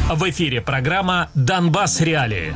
В эфире программа «Донбасс. Реалии».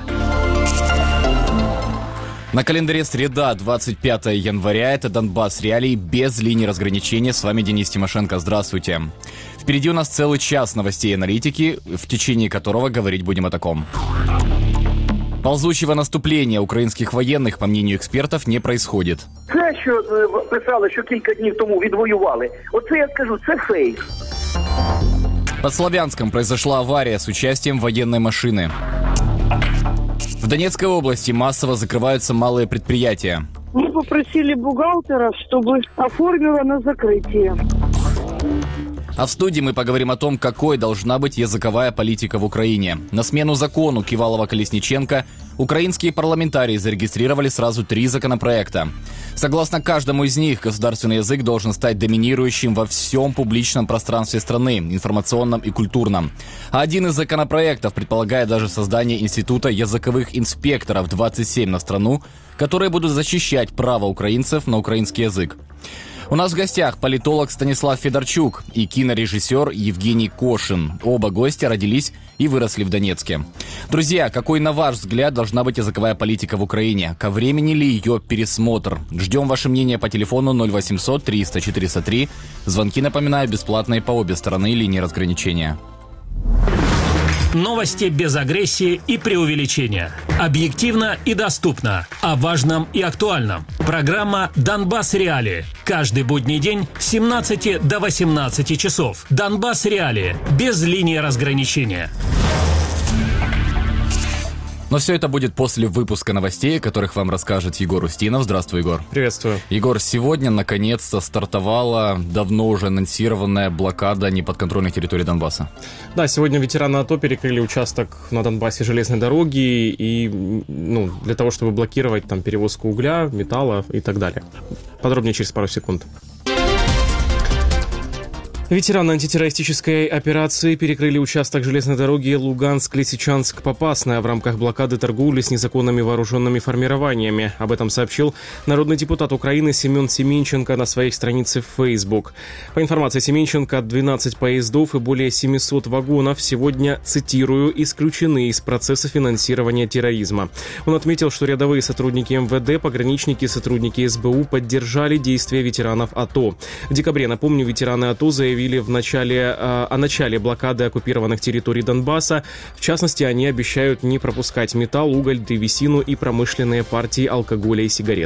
На календаре среда, 25 января. Это «Донбасс. Реалии» без линии разграничения. С вами Денис Тимошенко. Здравствуйте. Впереди у нас целый час новостей и аналитики, в течение которого говорить будем о таком. Ползучего наступления українських воєнних, по мнению експертів, не происходит. Це, що писали, що кілька днів тому відвоювали, оце я скажу, це фейк. Под Славянском произошла авария с участием военной машины. В Донецкой области массово закрываются малые предприятия. Мы попросили бухгалтера, чтобы оформила на закрытие. А в студии мы поговорим о том, какой должна быть языковая политика в Украине. На смену закону Кивалова-Колесниченко украинские парламентарии зарегистрировали сразу 3 законопроекта. Согласно каждому из них, государственный язык должен стать доминирующим во всем публичном пространстве страны, информационном и культурном. А один из законопроектов предполагает даже создание института языковых инспекторов 27 на страну, которые будут защищать право украинцев на украинский язык. У нас в гостях политолог Станислав Федорчук и кинорежиссер Евгений Кошин. Оба гостя родились и выросли в Донецке. Друзья, какой, на ваш взгляд, должна быть языковая политика в Украине? Ко времени ли ее пересмотр? Ждем ваше мнение по телефону 0800 300 403. Звонки, напоминаю, бесплатные по обе стороны линии разграничения. Новости без агрессии и преувеличения. Объективно и доступно. О важном и актуальном. Программа «Донбасс. Реалии». Каждый будний день с 17 до 18 часов. «Донбасс. Реалии». Без линии разграничения. Но все это будет после выпуска новостей, о которых вам расскажет Егор Устинов. Здравствуй, Егор. Приветствую. Егор, сегодня наконец-то стартовала давно уже анонсированная блокада неподконтрольных территорий Донбасса. Да, сегодня ветераны АТО перекрыли участок на Донбассе железной дороги и, для того, чтобы блокировать там перевозку угля, металла и так далее. Подробнее через пару секунд. Ветераны антитеррористической операции перекрыли участок железной дороги Луганск-Лисичанск-Попасная в рамках блокады торговли с незаконными вооруженными формированиями. Об этом сообщил народный депутат Украины Семен Семенченко на своей странице в Facebook. По информации Семенченко, 12 поездов и более 700 вагонов сегодня, цитирую, исключены из процесса финансирования терроризма. Он отметил, что рядовые сотрудники МВД, пограничники и сотрудники СБУ поддержали действия ветеранов АТО. В декабре, напомню, ветераны АТО заявили о начале блокады оккупированных территорий Донбасса. В частности, они обещают не пропускать металл, уголь, древесину и промышленные партии алкоголя и сигарет.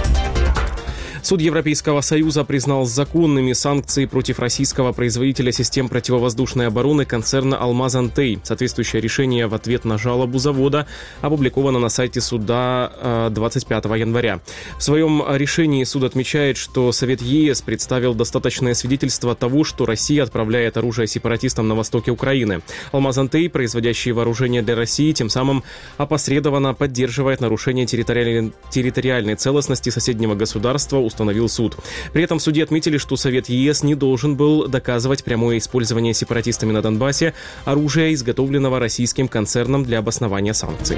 Суд Европейского Союза признал законными санкции против российского производителя систем противовоздушной обороны концерна «Алмаз-Антей». Соответствующее решение в ответ на жалобу завода опубликовано на сайте суда 25 января. В своем решении суд отмечает, что Совет ЕС представил достаточное свидетельство того, что Россия отправляет оружие сепаратистам на востоке Украины. «Алмаз-Антей», производящий вооружение для России, тем самым опосредованно поддерживает нарушение территориальной целостности соседнего государства, установил суд. При этом в суде отметили, что Совет ЕС не должен был доказывать прямое использование сепаратистами на Донбассе оружия, изготовленного российским концерном для обоснования санкций.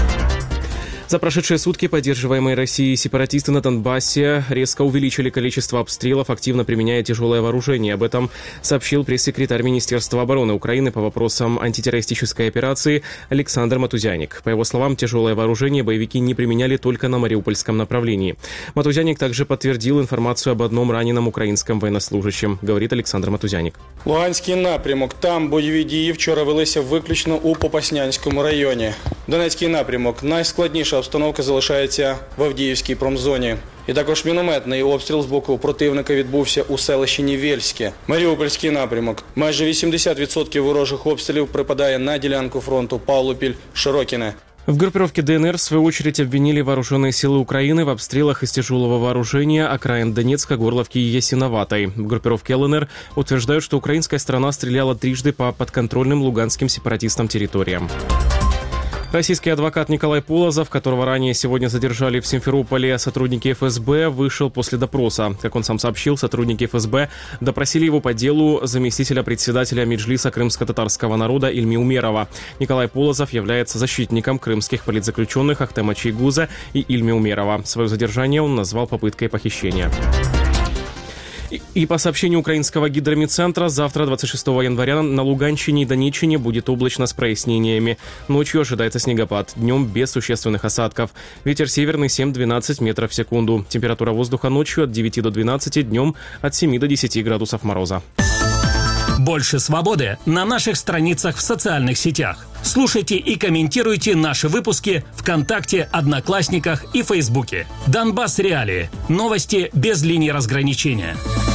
За прошедшие сутки поддерживаемые Россией сепаратисты на Донбассе резко увеличили количество обстрелов, активно применяя тяжелое вооружение. Об этом сообщил пресс-секретарь Министерства обороны Украины по вопросам антитеррористической операции Александр Матузяник. По его словам, тяжелое вооружение боевики не применяли только на Мариупольском направлении. Матузяник также подтвердил информацию об одном раненом украинском военнослужащем, говорит Александр Матузяник. Луганський напрямок. Там бойові дії вчора велися виключно у Попаснянському районі. Донецький напрямок. Найскладніша обстановка залишається в Авдіївській промзоні. І також мінометний обстріл з боку противника відбувся у селищі Нівельське. Маріупольський напрямок. Майже 80% ворожих обстрілів припадає на ділянку фронту Павлопіль-Широкіне. В группировке ДНР, в свою очередь, обвинили вооруженные силы Украины в обстрелах из тяжелого вооружения окраин Донецка, Горловки и Ясиноватой. В группировке ЛНР утверждают, что украинская сторона стреляла трижды по подконтрольным луганским сепаратистам территориям. Российский адвокат Николай Полозов, которого ранее сегодня задержали в Симферополе сотрудники ФСБ, вышел после допроса. Как он сам сообщил, сотрудники ФСБ допросили его по делу заместителя председателя Меджлиса крымско-татарского народа Ильми Умерова. Николай Полозов является защитником крымских политзаключенных Ахтема Чайгуза и Ильми Умерова. Свое задержание он назвал попыткой похищения. И по сообщению украинского гидромедцентра, завтра, 26 января, на Луганщине и Донеччине будет облачно с прояснениями. Ночью ожидается снегопад, днем без существенных осадков. Ветер северный 7-12 метров в секунду. Температура воздуха ночью от 9 до 12, днем от 7 до 10 градусов мороза. Больше свободы на наших страницах в социальных сетях. Слушайте и комментируйте наши выпуски ВКонтакте, Одноклассниках и Фейсбуке. Донбасс Реалии. Новости без линии разграничения.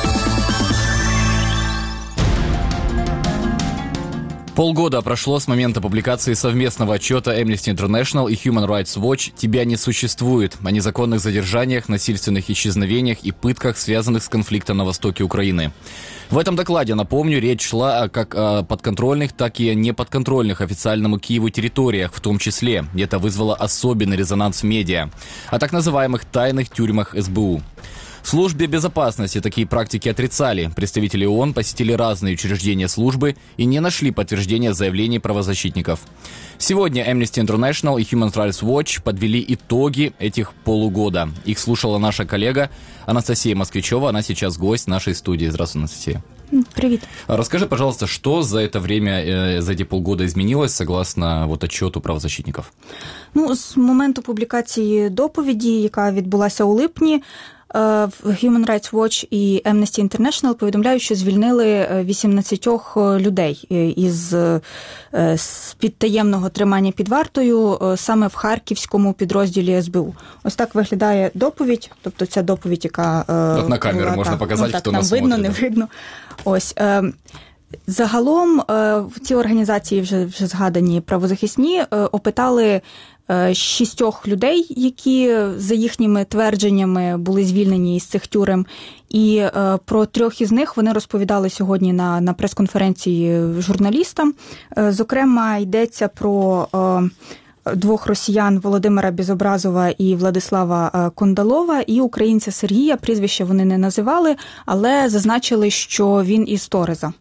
Полгода прошло с момента публикации совместного отчета Amnesty International и Human Rights Watch «Тебя не существует» о незаконных задержаниях, насильственных исчезновениях и пытках, связанных с конфликтом на востоке Украины. В этом докладе, напомню, речь шла как о подконтрольных, так и о неподконтрольных официальному Киеву территориях, в том числе. И это вызвало особенный резонанс в медиа. О так называемых тайных тюрьмах СБУ. В службе безопасности такие практики отрицали. Представители ООН посетили разные учреждения службы и не нашли подтверждения заявлений правозащитников. Сегодня Amnesty International и Human Rights Watch подвели итоги этих полугода. Их слушала наша коллега Анастасия Москвичева. Она сейчас гость нашей студии. Здравствуй, Анастасия. Привет. Расскажи, пожалуйста, что за это время, за эти полгода изменилось, согласно отчету правозащитников? З моменту публікації доповіді, яка відбулася у липні, Human Rights Watch і Amnesty International повідомляють, що звільнили 18 людей із підтаємного тримання під вартою саме в харківському підрозділі СБУ. Ось так виглядає доповідь, тобто ця доповідь, яка от на камеру була, можна показати, хто нас видно, смотрить. не видно. Ось. Загалом ці організації, вже згадані правозахисні, опитали 6 людей, які, за їхніми твердженнями, були звільнені із цих тюрем. І про 3 із них вони розповідали сьогодні на прес-конференції журналістам. Зокрема, йдеться про 2 росіян Володимира Безобразова і Владислава Кондалова, і українця Сергія. Прізвище вони не називали, але зазначили, що він із Тореза.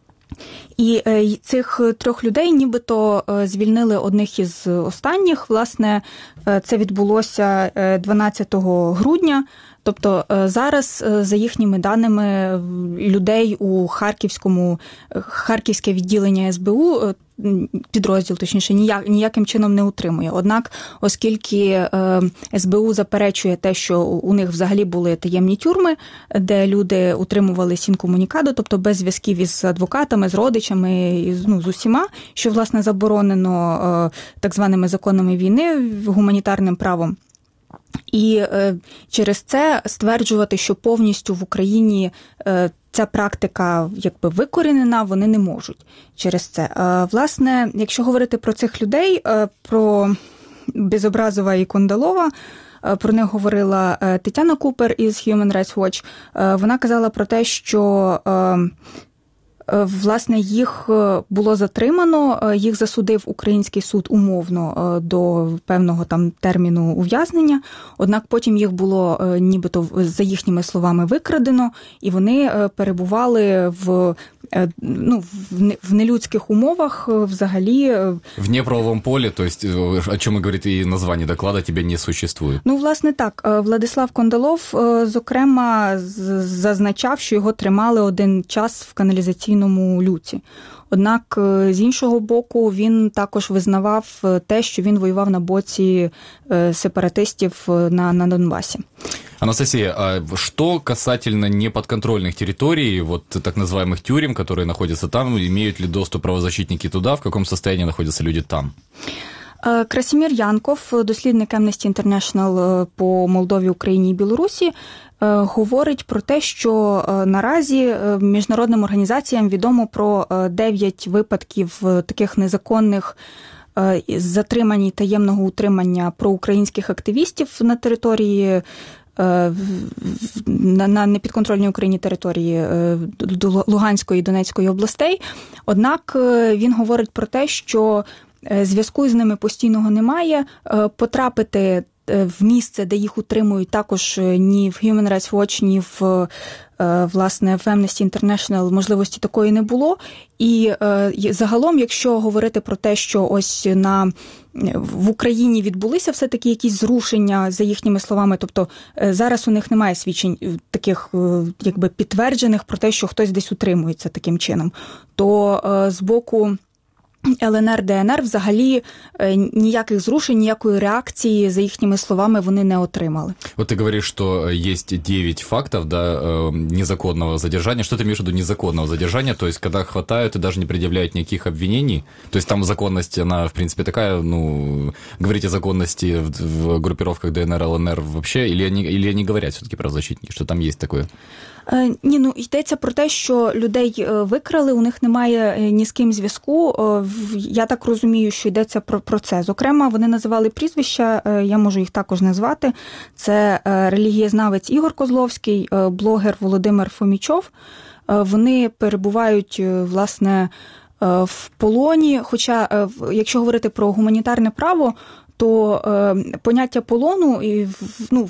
І цих 3 людей нібито звільнили одних із останніх. Власне, це відбулося 12 грудня. Тобто зараз, за їхніми даними, людей у Харківське відділення СБУ, підрозділ, точніше, ніяким чином не утримує. Однак, оскільки СБУ заперечує те, що у них взагалі були таємні тюрми, де люди утримувались інкомунікадо, тобто без зв'язків із адвокатами, з родичами, з усіма, що, власне, заборонено так званими законами війни, гуманітарним правом. І через це стверджувати, що повністю в Україні ця практика якби викорінена, вони не можуть через це. Власне, якщо говорити про цих людей, про Безобразова і Кондалова, про них говорила Тетяна Купер із Human Rights Watch, вона казала про те, що власне, їх було затримано, їх засудив український суд умовно до певного там терміну ув'язнення, однак потім їх було нібито, за їхніми словами, викрадено, і вони перебували в нелюдських умовах взагалі. В неправовом полі, то есть, о чому говорить і названня доклада, тебе не существує. Власне, так. Владислав Кондалов, зокрема, зазначав, що його тримали один час в каналізаційному люці. Однак, з іншого боку, він також визнавав те, що він воював на боці сепаратистів на Донбасі. Анастасия, а что касательно неподконтрольных территорий, вот так называемых тюрем, которые находятся там, имеют ли доступ правозащитники туда, в каком состоянии находятся люди там? Красимір Янков, дослідник Amnesty International по Молдові, Україні і Білорусі, говорить про те, що наразі міжнародним організаціям відомо про 9 випадків таких незаконних затримань і таємного утримання проукраїнських активістів на території, на непідконтрольній Україні території Луганської і Донецької областей. Однак він говорить про те, що зв'язку з ними постійного немає, потрапити в місце, де їх утримують, також ні в Human Rights Watch, ні в власне, в Amnesty International можливості такої не було. І загалом, якщо говорити про те, що ось в Україні відбулися все-таки якісь зрушення, за їхніми словами, тобто зараз у них немає свідчень таких, якби, підтверджених про те, що хтось десь утримується таким чином, то з боку ЛНР, ДНР взагалі ніяких зрушень, ніякої реакції, за їхніми словами, вони не отримали. Вот ты говоришь, что есть 9 фактов, да, незаконного задержания. Что ты имеешь в виду незаконного задержания? То есть, когда хватают и даже не предъявляют никаких обвинений? То есть, там законность, она, в принципе, такая, ну, говорить о законности в группировках ДНР, ЛНР вообще? Или они говорят все-таки правозащитники, что там есть такое? Ні, ну, йдеться про те, що людей викрали, у них немає ні з ким зв'язку. Я так розумію, що йдеться про це. Зокрема, вони називали прізвища, я можу їх також назвати. Це релігієзнавець Ігор Козловський, блогер Володимир Фомічов. Вони перебувають, власне, в полоні, хоча, якщо говорити про гуманітарне право, то поняття полону і, ну,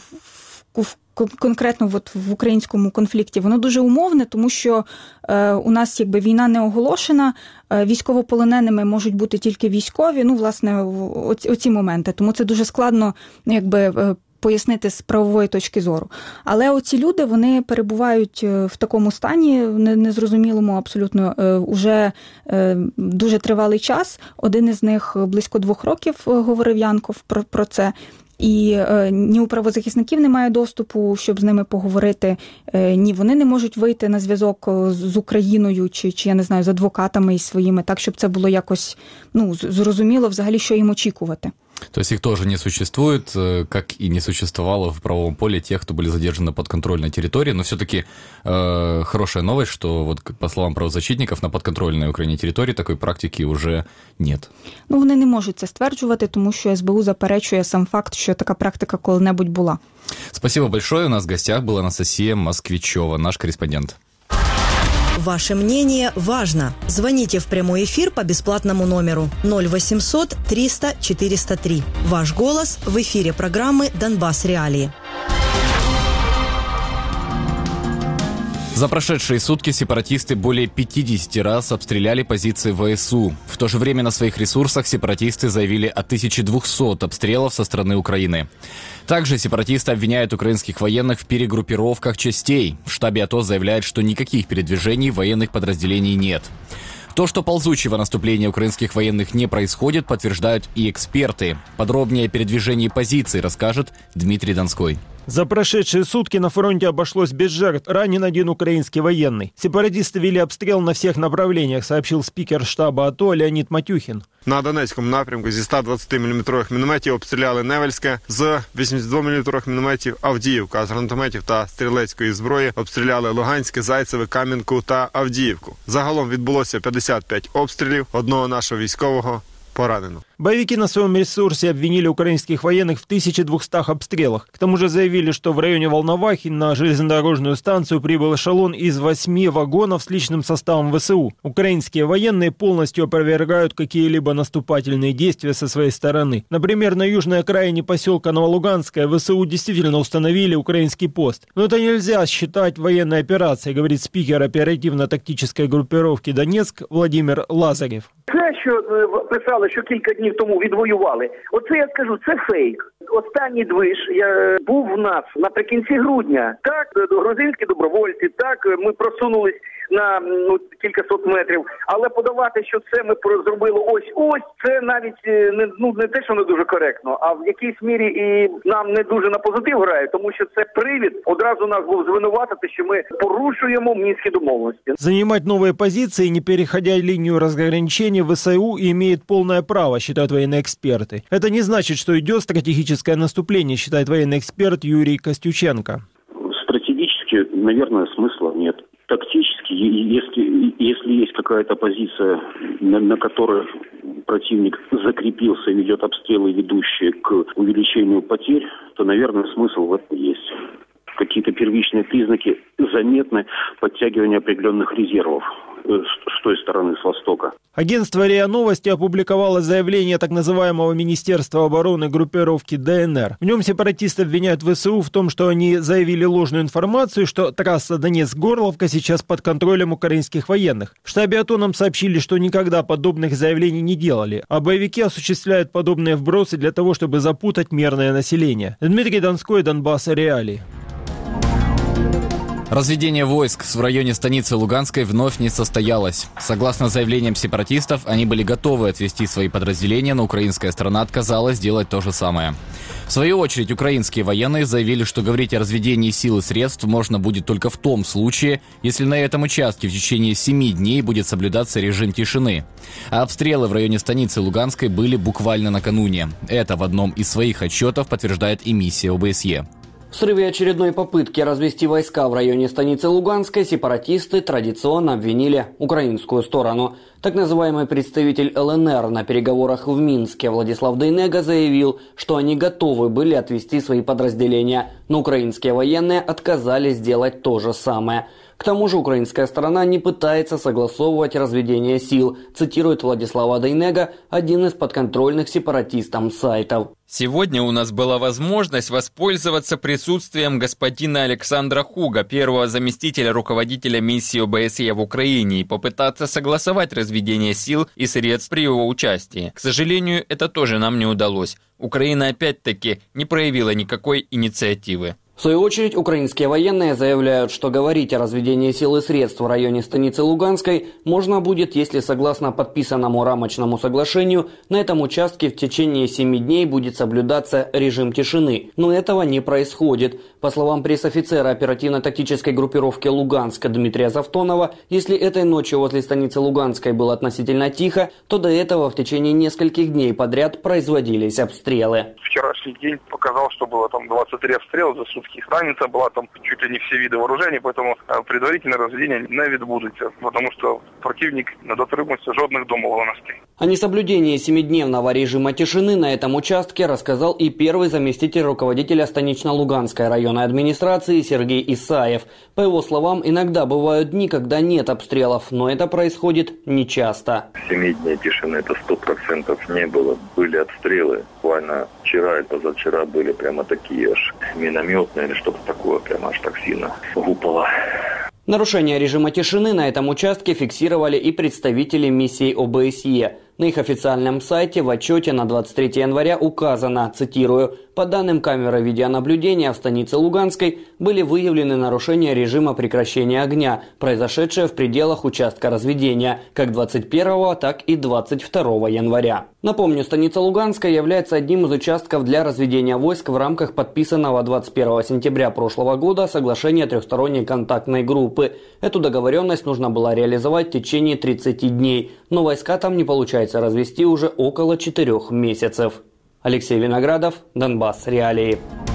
конкретно в українському конфлікті, воно дуже умовне, тому що у нас якби війна не оголошена, військовополоненими можуть бути тільки військові, ну, власне, оці моменти. Тому це дуже складно, якби, пояснити з правової точки зору. Але оці люди, вони перебувають в такому стані, незрозумілому абсолютно, уже дуже тривалий час. Один із них близько 2 років говорив Янков про це. І ні у правозахисників немає доступу, щоб з ними поговорити, ні вони не можуть вийти на зв'язок з Україною чи я не знаю, з адвокатами і своїми, так, щоб це було якось, ну, зрозуміло взагалі, що їм очікувати. То есть их тоже не существует, как и не существовало в правовом поле тех, кто были задержаны на подконтрольной территории. Но все-таки хорошая новость, что вот по словам правозащитников, на подконтрольной Украине территории такой практики уже нет. Ну, вони не можуть це стверджувати, тому що СБУ заперечує сам факт, що така практика коли-небудь була. Спасибо большое. У нас в гостях была Анастасия Москвичева, наш корреспондент. Ваше мнение важно. Звоните в прямой эфир по бесплатному номеру 0800 300 403. Ваш голос в эфире программы «Донбасс. Реалии». За прошедшие сутки сепаратисты более 50 раз обстреляли позиции ВСУ. В то же время на своих ресурсах сепаратисты заявили о 1200 обстрелов со стороны Украины. Также сепаратисты обвиняют украинских военных в перегруппировках частей. В штабе АТО заявляют, что никаких передвижений военных подразделений нет. То, что ползучего наступления украинских военных не происходит, подтверждают и эксперты. Подробнее о передвижении позиций расскажет Дмитрий Донской. За прошедшие сутки на фронте обошлось без жертв. Ранен один украинский военный. Сепаратисты вели обстрел на всех направлениях, сообщил спикер штаба АТО Леонид Матюхин. На Донецькому напрямку зі 120-мм мінометів обстріляли Невельське, з 82-мм мінометів Авдіївка, а з гранатометів та стрілецької зброї обстріляли Луганське, Зайцеве, Кам'янку та Авдіївку. Загалом відбулося 55 обстрілів, одного нашого військового поранено. Боевики на своем ресурсе обвинили украинских военных в 1200 обстрелах. К тому же заявили, что в районе Волновахи на железнодорожную станцию прибыл эшелон из 8 вагонов с личным составом ВСУ. Украинские военные полностью опровергают какие-либо наступательные действия со своей стороны. Например, на южной окраине поселка Новолуганское ВСУ действительно установили украинский пост. Но это нельзя считать военной операцией, говорит спикер оперативно-тактической группировки «Донецк» Владимир Лазарев. Це, що писали, що кілька днів тому відвоювали, оце я скажу, це фейк. Останній движ був в нас наприкінці грудня. Так, грузинські добровольці, так, ми просунулись на кількасот метрів, але подавати, що це ми зробили ось, це навіть не те, що не дуже коректно, а в якійсь мірі і нам не дуже на позитив грає, тому що це привід одразу нас був звинуватити, що ми порушуємо мінські домовленості. Занимать новые позиции, не переходя линию разграничения, ВСУ имеет полное право, считают военные эксперты. Это не значит, что идет стратегическое наступление, считает военный эксперт Юрий Костюченко. Стратегически, наверное, смысла нет. Тактически, если есть какая-то позиция, на которой противник закрепился и ведет обстрелы, ведущие к увеличению потерь, то, наверное, смысл в этом есть. Какие-то первичные признаки заметны, подтягивание определенных резервов. с той стороны, с востока. Агентство РИА Новости опубликовало заявление так называемого Министерства обороны группировки ДНР. В нем сепаратисты обвиняют ВСУ в том, что они заявили ложную информацию, что трасса Донецк-Горловка сейчас под контролем украинских военных. В штабе АТО нам сообщили, что никогда подобных заявлений не делали, а боевики осуществляют подобные вбросы для того, чтобы запутать мирное население. Дмитрий Донской, Донбасс, Реалии. Разведение войск в районе станицы Луганской вновь не состоялось. Согласно заявлениям сепаратистов, они были готовы отвести свои подразделения, но украинская сторона отказалась делать то же самое. В свою очередь, украинские военные заявили, что говорить о разведении сил и средств можно будет только в том случае, если на этом участке в течение 7 дней будет соблюдаться режим тишины. А обстрелы в районе станицы Луганской были буквально накануне. Это в одном из своих отчетов подтверждает и миссия ОБСЕ. В срыве очередной попытки развести войска в районе станицы Луганской сепаратисты традиционно обвинили украинскую сторону. Так называемый представитель ЛНР на переговорах в Минске Владислав Дейнега заявил, что они готовы были отвести свои подразделения, но украинские военные отказались сделать то же самое. К тому же украинская сторона не пытается согласовывать разведение сил, цитирует Владислава Дейнега, один из подконтрольных сепаратистам сайтов. Сегодня у нас была возможность воспользоваться присутствием господина Александра Хуга, первого заместителя руководителя миссии ОБСЕ в Украине, и попытаться согласовать разведение сил и средств при его участии. К сожалению, это тоже нам не удалось. Украина опять-таки не проявила никакой инициативы. В свою очередь, украинские военные заявляют, что говорить о разведении сил и средств в районе станицы Луганской можно будет, если согласно подписанному рамочному соглашению на этом участке в течение 7 дней будет соблюдаться режим тишины. Но этого не происходит. По словам пресс-офицера оперативно-тактической группировки Луганска Дмитрия Завтонова, если этой ночью возле станицы Луганской было относительно тихо, то до этого в течение нескольких дней подряд производились обстрелы. Вчерашний день показал, что было там 23 обстрела за сутки. Станица была там чуть ли не все виды вооружений, поэтому предварительное разведение не відбудеться, потому что противник не дотримується жодних домовленостей. О несоблюдении 7-дневного режима тишины на этом участке рассказал и первый заместитель руководителя станично-Луганской районной администрации Сергей Исаев. По его словам, иногда бывают дни, когда нет обстрелов, но это происходит нечасто. 7 дней тишины это 100% не было. Были обстрелы. Буквально вчера и позавчера были прямо такие аж минометные или что-то такое, прямо аж так сильно гупало. Нарушение режима тишины на этом участке фиксировали и представители миссии ОБСЕ. На их официальном сайте в отчете на 23 января указано, цитирую, «По данным камеры видеонаблюдения в станице Луганской были выявлены нарушения режима прекращения огня, произошедшие в пределах участка разведения, как 21, так и 22 января». Напомню, станица Луганская является одним из участков для разведения войск в рамках подписанного 21 сентября прошлого года соглашения трехсторонней контактной группы. Эту договоренность нужно было реализовать в течение 30 дней, но войска там не получается развести уже около 4 месяцев. Алексей Виноградов, Донбасс, Реалии.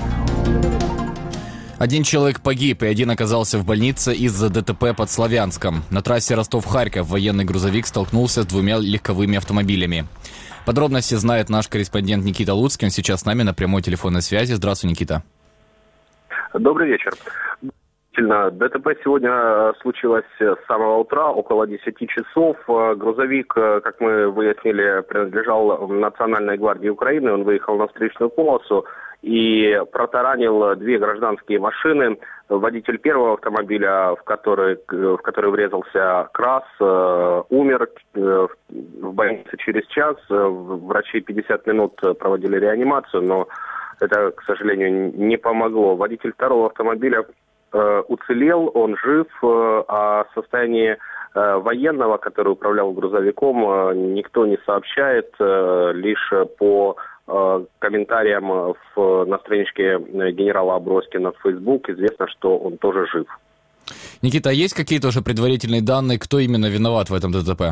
Один человек погиб, и один оказался в больнице из-за ДТП под Славянском. На трассе Ростов-Харьков военный грузовик столкнулся с 2 легковыми автомобилями. Подробности знает наш корреспондент Никита Луцкий. Он сейчас с нами на прямой телефонной связи. Здравствуй, Никита. Добрый вечер. ДТП сегодня случилось с самого утра, около 10 часов. Грузовик, как мы выяснили, принадлежал Национальной гвардии Украины. Он выехал на встречную полосу и протаранил 2 гражданские машины. Водитель первого автомобиля, в который врезался КРАС, умер в больнице через час. Врачи 50 минут проводили реанимацию, но это, к сожалению, не помогло. Водитель второго автомобиля уцелел, он жив, о состоянии военного, который управлял грузовиком, никто не сообщает, лишь по комментариям на страничке генерала Аброськина в Facebook известно, что он тоже жив. Никита, а есть какие-то уже предварительные данные, кто именно виноват в этом ДТП?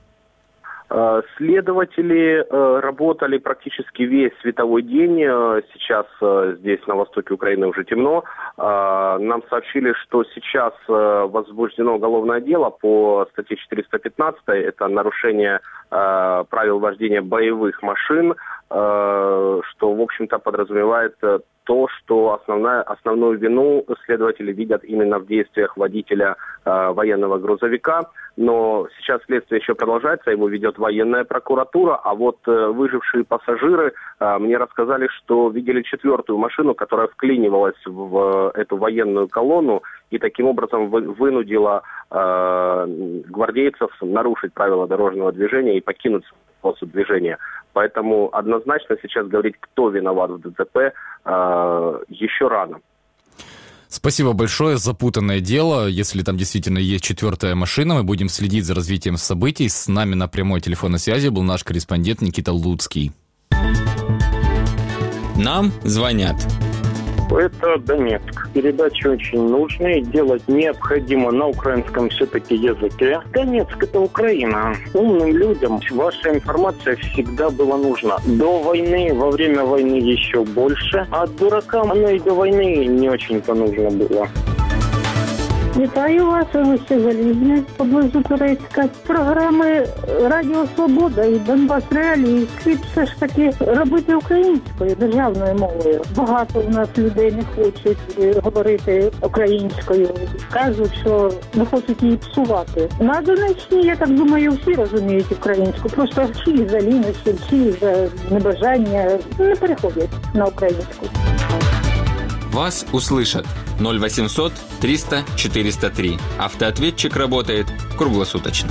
Следователи работали практически весь световой день. Сейчас здесь на востоке Украины уже темно. Нам сообщили, что сейчас возбуждено уголовное дело по статье 415. Это нарушение правил вождения боевых машин, что, в общем-то, подразумевает то, что основную вину следователи видят именно в действиях водителя военного грузовика. Но сейчас следствие еще продолжается, его ведет военная прокуратура, а вот выжившие пассажиры мне рассказали, что видели 4-ю машину, которая вклинивалась в эту военную колонну и таким образом вынудила гвардейцев нарушить правила дорожного движения и покинуть способ движения. Поэтому однозначно сейчас говорить, кто виноват в ДТП, еще рано. Спасибо большое. Запутанное дело. Если там действительно есть 4-я машина, мы будем следить за развитием событий. С нами на прямой телефонной связи был наш корреспондент Никита Луцкий. Нам звонят. Это Донецк. Передачи очень нужны. Делать необходимо на украинском все-таки языке. Донецк – это Украина. Умным людям ваша информация всегда была нужна. До войны, во время войны еще больше. А дуракам оно и до войны не очень-то нужно было. Вітаю вас, Олеся Залізне, поблизу Турецька. Програми Радіо Свобода і Донбас Реалії слід все ж таки робити українською, державною мовою. Багато у нас людей не хочуть говорити українською. Кажуть, що не хочуть її псувати. На Донеччині, я так думаю, всі розуміють українську. Просто чи за лінощі, чи за небажання не переходять на українську. Вас услышат. 0800 300 403. Автоответчик работает круглосуточно.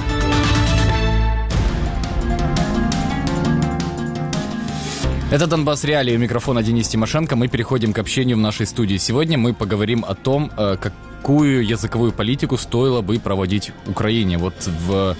Это «Донбасс Реалии», у микрофона Денис Тимошенко. Мы переходим к общению в нашей студии. Сегодня мы поговорим о том, какую языковую политику стоило бы проводить Украине. Вот в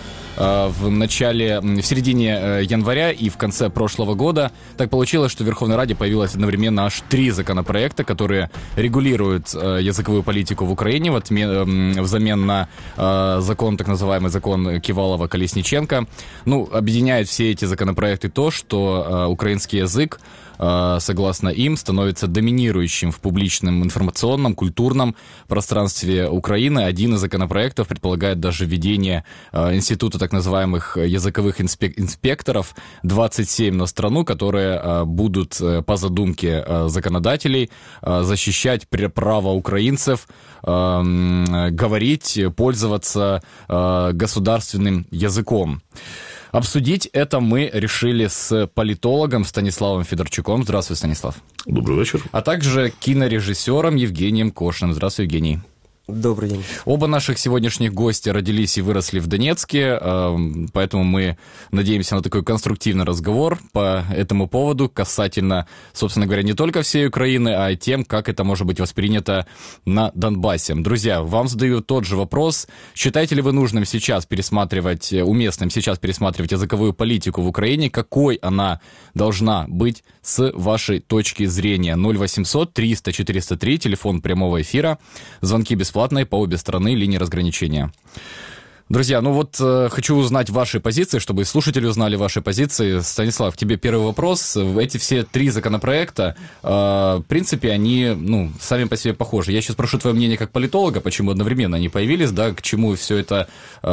середине января и в конце прошлого года так получилось, что в Верховной Раде появилось одновременно аж 3 законопроекта, которые регулируют языковую политику в Украине взамен на закон, так называемый закон Кивалова-Колесниченко. Объединяет все эти законопроекты то, что украинский язык, согласно им, становится доминирующим в публичном информационном, культурном пространстве Украины. Один из законопроектов предполагает даже введение института так называемых языковых инспекторов, 27 на страну, которые будут, по задумке законодателей, защищать право украинцев говорить, пользоваться государственным языком. Обсудить это мы решили с политологом Станиславом Федорчуком. Здравствуй, Станислав. Добрый вечер. А также кинорежиссером Евгением Кошиным. Здравствуй, Евгений. Добрый день. Оба наших сегодняшних гостя родились и выросли в Донецке, поэтому мы надеемся на такой конструктивный разговор по этому поводу касательно, собственно говоря, не только всей Украины, а и тем, как это может быть воспринято на Донбассе. Друзья, вам задаю тот же вопрос. Считаете ли вы нужным сейчас уместным сейчас пересматривать языковую политику в Украине? Какой она должна быть с вашей точки зрения? 0800 300 403, телефон прямого эфира, звонки бесплатные по обе стороны линии разграничения. Друзья, хочу узнать ваши позиции, чтобы слушатели узнали ваши позиции. Станислав, к тебе первый вопрос. Эти все 3 законопроекта, в принципе, они, сами по себе похожи. Я сейчас прошу твое мнение как политолога, почему одновременно они появились, да, к чему все это,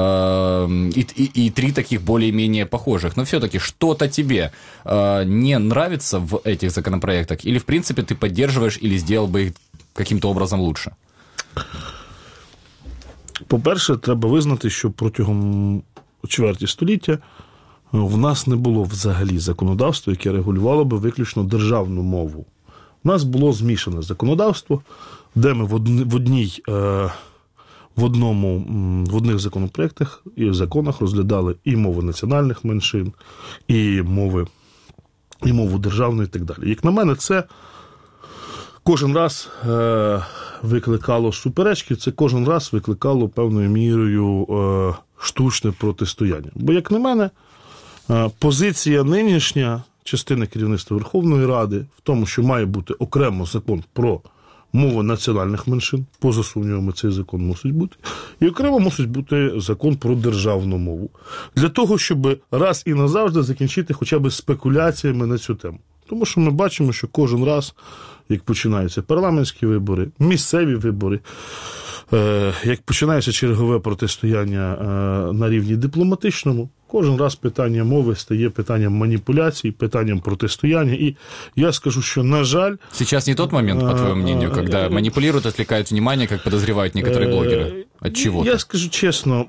и 3 таких более-менее похожих. Но все-таки что-то тебе не нравится в этих законопроектах? Или, в принципе, ты поддерживаешь или сделал бы их каким-то образом лучше? По-перше, треба визнати, що протягом чверті століття в нас не було взагалі законодавства, яке регулювало би виключно державну мову. У нас було змішане законодавство, де ми в одних законопроектах і законах розглядали і мови національних меншин, і мову державну і так далі. Як на мене, це кожен раз викликало суперечки, це кожен раз викликало певною мірою штучне протистояння. Бо, як на мене, позиція нинішня частини керівництва Верховної Ради в тому, що має бути окремо закон про мову національних меншин, поза сумнівами цей закон мусить бути, і окремо мусить бути закон про державну мову. Для того, щоб раз і назавжди закінчити хоча б спекуляціями на цю тему. Тому що ми бачимо, що кожен раз, як починаються парламентські вибори, місцеві вибори, як починається чергове протистояння на рівні дипломатичному, кожен раз питання мови стає питанням маніпуляцій, питанням протистояння. І я скажу, що, на жаль... Сейчас не тот момент, по твоему мнению, когда манипулируют, отвлекают внимание, как подозревают некоторые блогеры? От чего-то? Я скажу чесно,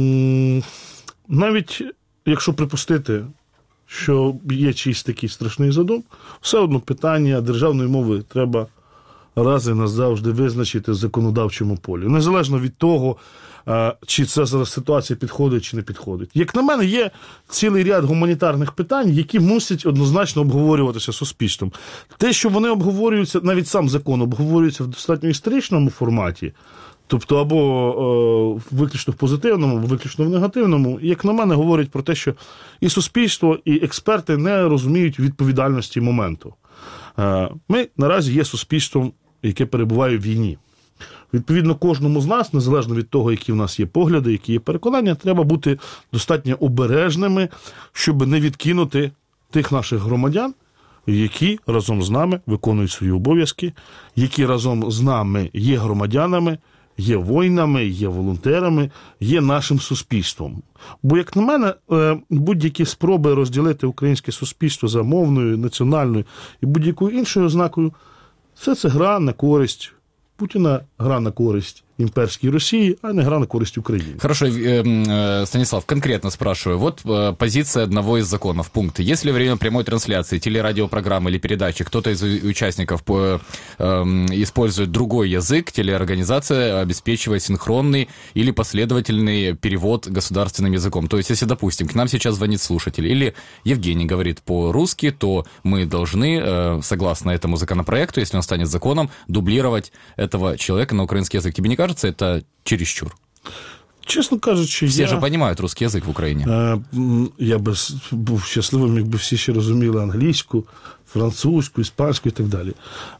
навіть якщо припустити, що є чийсь такий страшний задум, все одно питання державної мови треба раз і назавжди визначити в законодавчому полі. Незалежно від того, чи це зараз ситуація підходить, чи не підходить. Як на мене, є цілий ряд гуманітарних питань, які мусять однозначно обговорюватися суспільством. Те, що вони обговорюються, навіть сам закон обговорюється в достатньо історичному форматі, тобто або виключно в позитивному, або виключно в негативному, як на мене, говорить про те, що і суспільство, і експерти не розуміють відповідальності моменту. Ми наразі є суспільством, яке перебуває в війні. Відповідно, кожному з нас, незалежно від того, які в нас є погляди, які є переконання, треба бути достатньо обережними, щоб не відкинути тих наших громадян, які разом з нами виконують свої обов'язки, які разом з нами є громадянами, є воїнами, є волонтерами, є нашим суспільством. Бо, як на мене, будь-які спроби розділити українське суспільство за мовною, національною і будь-якою іншою ознакою, все це гра на користь Путина, гра на користь имперской России, а не гра на користь Украины. Хорошо, Станислав, конкретно спрашиваю. Вот позиция одного из законов, пункт. Если во время прямой трансляции, телерадиопрограммы или передачи кто-то из участников использует другой язык, телеорганизация обеспечивает синхронный или последовательный перевод государственным языком. То есть, если, допустим, к нам сейчас звонит слушатель, или Евгений говорит по-русски, то мы должны, согласно этому законопроекту, если он станет законом, дублировать этого человека на украинский язык. Тебе не кажется, это чересчур? Чесно кажучи, всі ж розуміють русский язик в Україні. Я би був щасливим, якби всі ще розуміли англійську, французьку, іспанську і так далі.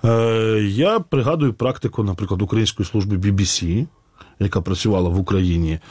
Я пригадую практику, наприклад, української служби BBC, яка працювала в Україні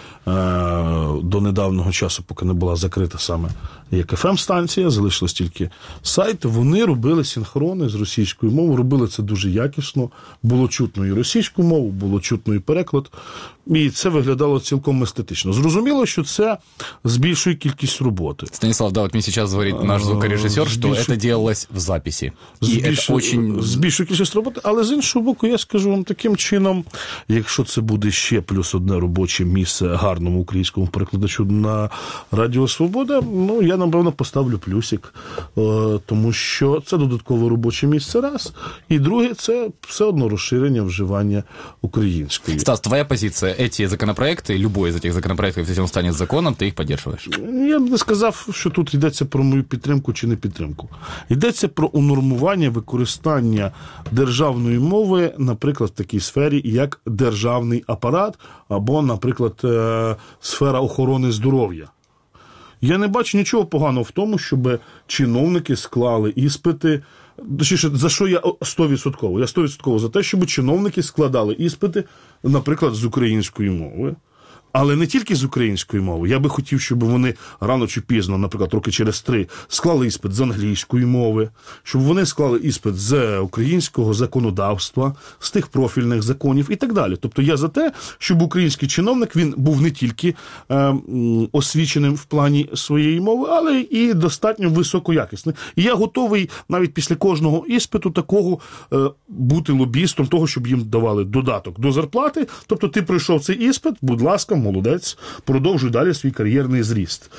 до недавнього часу, поки не була закрита саме як FM-станція, залишилось тільки сайт. Вони робили синхрони з російською мовою, робили це дуже якісно. Було чутно і російську мову, було чутно і переклад. І це виглядало цілком естетично. Зрозуміло, що це збільшує кількість роботи. Станислав, да, вот мне сейчас говорит наш звукорежисер, что это делалось в записи. Збільшує кількість роботи, але з іншого боку, я скажу вам таким чином, якщо це буде ще плюс одне робоче місце гарному українському перекладачу на Радіо Свобода, ну, я, напевно, поставлю плюсик, тому що це додаткове робоче місце раз, і друге, це все одно розширення вживання української. Стас, твоя позиция, эти законопроекты, любой из этих законопроектов, если он станет законом, ты их поддерживаешь? Я б не сказав, що тут йдеться про мою підтримку чи не підтримку. Йдеться про унормування використання державної мови, наприклад, в такій сфері, як державний апарат, або, наприклад, сфера охорони здоров'я. Я не бачу нічого поганого в тому, щоб чиновники склали іспити. За що я 100%? Я 100% за те, щоб чиновники складали іспити, наприклад, з української мови. Але не тільки з української мови. Я би хотів, щоб вони рано чи пізно, наприклад, роки через 3, склали іспит з англійської мови, щоб вони склали іспит з українського законодавства, з тих профільних законів і так далі. Тобто я за те, щоб український чиновник, він був не тільки освіченим в плані своєї мови, але і достатньо високоякісним. І я готовий навіть після кожного іспиту такого бути лобістом того, щоб їм давали додаток до зарплати. Тобто ти пройшов цей іспит, будь ласка, молодець, продовжуй далі свій кар'єрний зріст.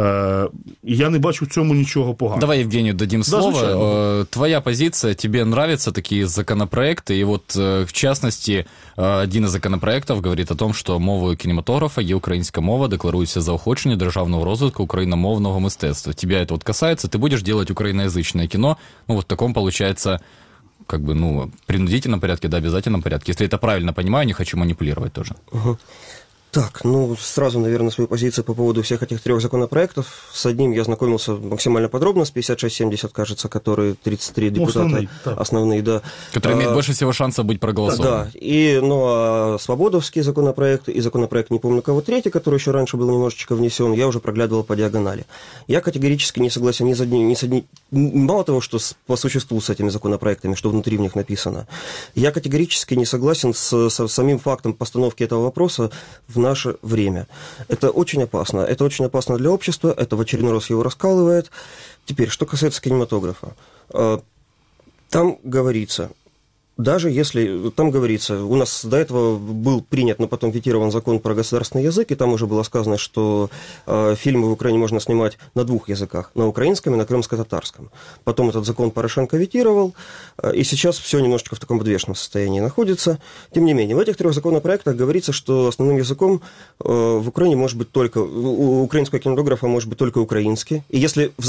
Я не бачу в цьому нічого поганого. Давай Евгению дадим слово. Звичайно. Твоя позиция, тебе нравятся такие законопроекты, и вот в частности один из законопроектов говорит о том, что мовою кінематографа є українська мова, декларується заохочення державного розвитку україномовного мистецтва. Тебя это вот касается, ты будешь делать украиноязычное кино, ну вот в таком получается как бы, ну, принудительном порядке, да, обязательном порядке. Если это правильно понимаю, не хочу манипулировать тоже. Так, ну, сразу, наверное, свою позицию по поводу всех этих 3 законопроектов. С одним я знакомился максимально подробно, с 5670, кажется, которые 33 депутата основные, да. Которые имеют больше всего шанса быть проголосованы. Да, и, ну, а свободовский законопроект и законопроект, не помню кого, 3, который еще раньше был немножечко внесен, я уже проглядывал по диагонали. Я категорически не согласен ни с одним, мало того, что по существу с этими законопроектами, что внутри в них написано, я категорически не согласен с самим фактом постановки этого вопроса в наше время. Это очень опасно. Это очень опасно для общества, это в очередной раз его раскалывает. Теперь, что касается кинематографа. Там говорится... Даже если, там говорится, у нас до этого был принят, но потом ветирован закон про государственный язык, и там уже было сказано, что фильмы в Украине можно снимать на 2 языках, на украинском и на крымско-татарском. Потом этот закон Порошенко ветировал, и сейчас все немножечко в таком подвешенном состоянии находится. Тем не менее, в этих 3 законопроектах говорится, что основным языком в Украине может быть только, у украинского кинематографа может быть только украинский. И если в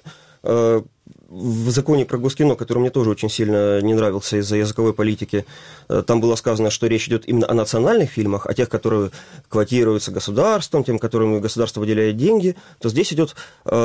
законе про Госкино, который мне тоже очень сильно не нравился из-за языковой политики, там было сказано, что речь идет именно о национальных фильмах, о тех, которые квотируются государством, тем, которым государство выделяет деньги, то здесь идет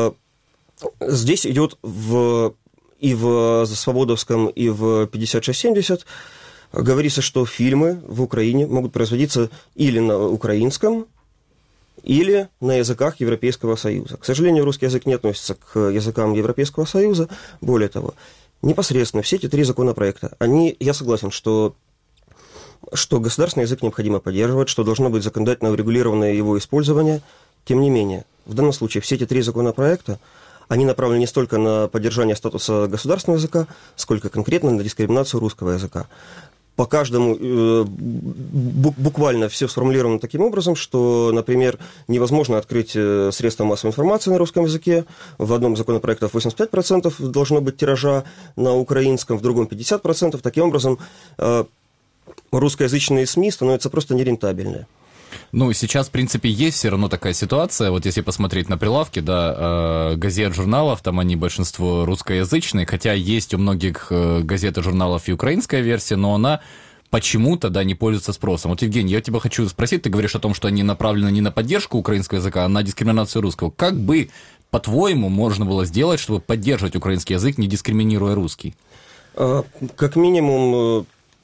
и в Свободовском, и в 5670 говорится, что фильмы в Украине могут производиться или на украинском, или на языках Европейского Союза. К сожалению, русский язык не относится к языкам Европейского Союза. Более того, непосредственно все эти 3 законопроекта, я согласен, что государственный язык необходимо поддерживать, что должно быть законодательно урегулированное его использование. Тем не менее, в данном случае все эти 3 законопроекта, они направлены не столько на поддержание статуса государственного языка, сколько конкретно на дискриминацию русского языка. По каждому буквально все сформулировано таким образом, что, например, невозможно открыть средства массовой информации на русском языке. В одном законопроекте 85% должно быть тиража на украинском, в другом 50%. Таким образом, русскоязычные СМИ становятся просто нерентабельны. Ну, сейчас, в принципе, есть все равно такая ситуация. Вот если посмотреть на прилавки, да, газет, журналов, там они большинство русскоязычные, хотя есть у многих газет и журналов и украинская версия, но она почему-то, да, не пользуется спросом. Вот, Евгений, я тебя хочу спросить, ты говоришь о том, что они направлены не на поддержку украинского языка, а на дискриминацию русского. Как бы, по-твоему, можно было сделать, чтобы поддерживать украинский язык, не дискриминируя русский? Как минимум...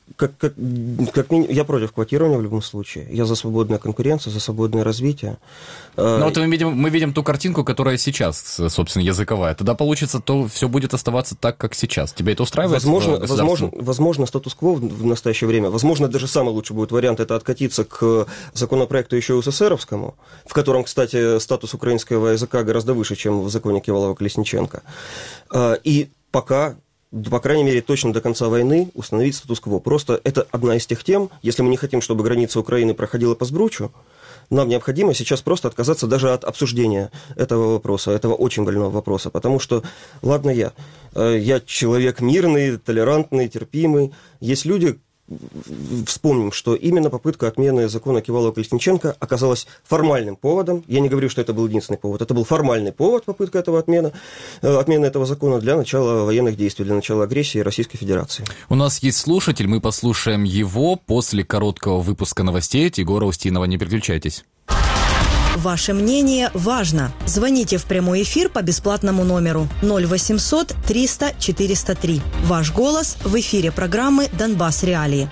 я против квотирования в любом случае. Я за свободную конкуренцию, за свободное развитие. Ну вот мы видим ту картинку, которая сейчас, собственно, языковая. Тогда получится, то все будет оставаться так, как сейчас. Тебя это устраивает? Возможно, статус-кво в настоящее время. Возможно, даже самый лучший будет вариант это откатиться к законопроекту еще СССРовскому, в котором, кстати, статус украинского языка гораздо выше, чем в законе Кивалова-Колесниченко. И пока... по крайней мере, точно до конца войны установить статус-кво. Просто это одна из тех тем, если мы не хотим, чтобы граница Украины проходила по Сбручу, нам необходимо сейчас просто отказаться даже от обсуждения этого вопроса, этого очень больного вопроса, потому что, ладно я человек мирный, толерантный, терпимый, есть люди, вспомним, что именно попытка отмены закона Кивалова-Колесниченко оказалась формальным поводом. Я не говорю, что это был единственный повод. Это был формальный повод, попытка отмены этого закона для начала военных действий, для начала агрессии Российской Федерации. У нас есть слушатель, мы послушаем его после короткого выпуска новостей от Егора Устинова. Не переключайтесь. Ваше мнение важно. Звоните в прямой эфир по бесплатному номеру 0800 300 403. Ваш голос в эфире программы «Донбасс Реалии».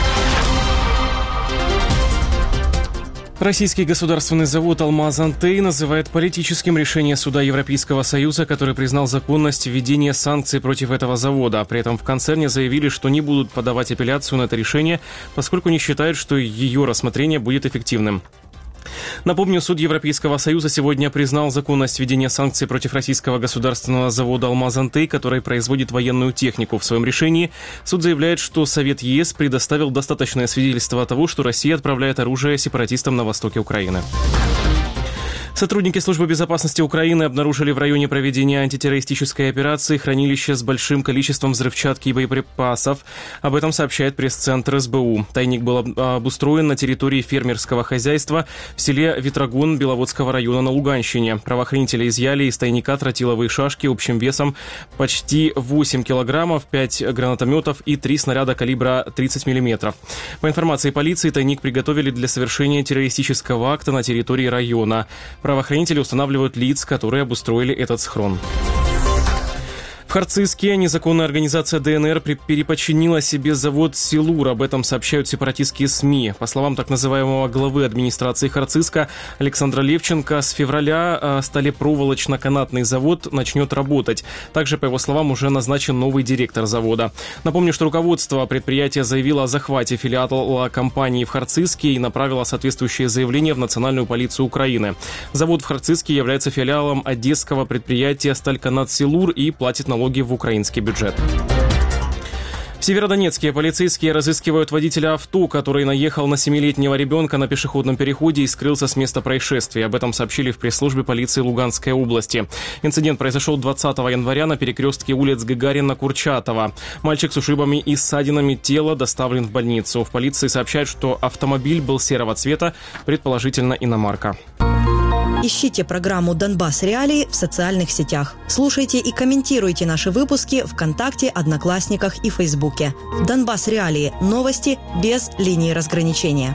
Российский государственный завод «Алмаз-Антей» называет политическим решение Суда Европейского Союза, который признал законность введения санкций против этого завода. При этом в концерне заявили, что не будут подавать апелляцию на это решение, поскольку не считают, что ее рассмотрение будет эффективным. Напомню, Суд Европейского Союза сегодня признал законность введения санкций против российского государственного завода «Алмаз-Антей», который производит военную технику. В своем решении суд заявляет, что Совет ЕС предоставил достаточное свидетельство того, что Россия отправляет оружие сепаратистам на востоке Украины. Сотрудники Службы безопасности Украины обнаружили в районе проведения антитеррористической операции хранилище с большим количеством взрывчатки и боеприпасов. Об этом сообщает пресс-центр СБУ. Тайник был обустроен на территории фермерского хозяйства в селе Ветрогон Беловодского района на Луганщине. Правоохранители изъяли из тайника тротиловые шашки общим весом почти 8 килограммов, 5 гранатометов и 3 снаряда калибра 30 мм. По информации полиции, тайник приготовили для совершения террористического акта на территории района. Правоохранители устанавливают лиц, которые обустроили этот схрон. В Харцизске незаконная организация ДНР переподчинила себе завод «Силур». Об этом сообщают сепаратистские СМИ. По словам так называемого главы администрации Харцизска Александра Левченко, с февраля сталепроволочно-канатный завод начнет работать. Также, по его словам, уже назначен новый директор завода. Напомню, что руководство предприятия заявило о захвате филиала компании в Харцизске и направило соответствующее заявление в Национальную полицию Украины. Завод в Харцизске является филиалом одесского предприятия «Стальканат Силур» и платит налоги в украинский бюджет. В Северодонецке полицейские разыскивают водителя авто, который наехал на 7-летнего ребенка на пешеходном переходе и скрылся с места происшествия. Об этом сообщили в пресс-службе полиции Луганской области. Инцидент произошел 20 января на перекрестке улиц Гагарина-Курчатова. Мальчик с ушибами и ссадинами тела доставлен в больницу. В полиции сообщают, что автомобиль был серого цвета, предположительно иномарка. Ищите программу «Донбасс Реалии» в социальных сетях. Слушайте и комментируйте наши выпуски ВКонтакте, Одноклассниках и Фейсбуке. «Донбасс Реалии» – новости без линии разграничения.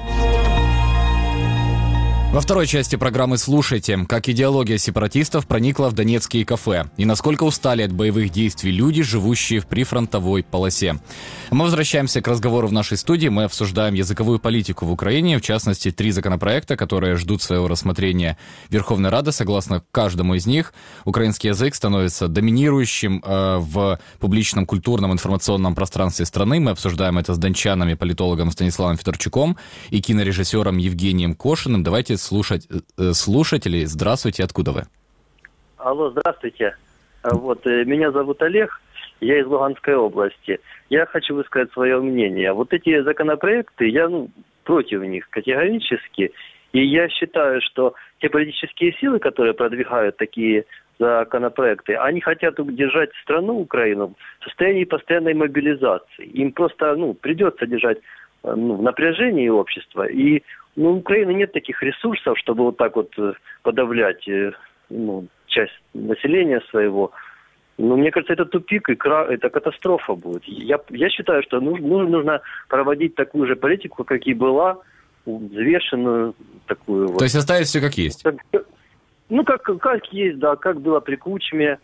Во второй части программы слушайте, как идеология сепаратистов проникла в донецкие кафе и насколько устали от боевых действий люди, живущие в прифронтовой полосе. Мы возвращаемся к разговору в нашей студии. Мы обсуждаем языковую политику в Украине, в частности, 3 законопроекта, которые ждут своего рассмотрения Верховной Рады. Согласно каждому из них, украинский язык становится доминирующим в публичном культурном информационном пространстве страны. Мы обсуждаем это с дончанами, политологом Станиславом Федорчуком и кинорежиссером Евгением Кошиным. Давайте слушать слушателей. Здравствуйте, откуда вы? Алло, здравствуйте. Меня зовут Олег, я из Луганской области. Я хочу высказать свое мнение. Вот эти законопроекты, я против них категорически. И я считаю, что те политические силы, которые продвигают такие законопроекты, они хотят удержать страну, Украину, в состоянии постоянной мобилизации. Им просто придется держать в напряжении общества. И у Украины нет таких ресурсов, чтобы вот так вот подавлять часть населения своего. Мне кажется, это тупик, это катастрофа будет. Я считаю, что нужно проводить такую же политику, как и была, взвешенную такую. То есть оставить все как есть? Как есть, да, как было при Кучме,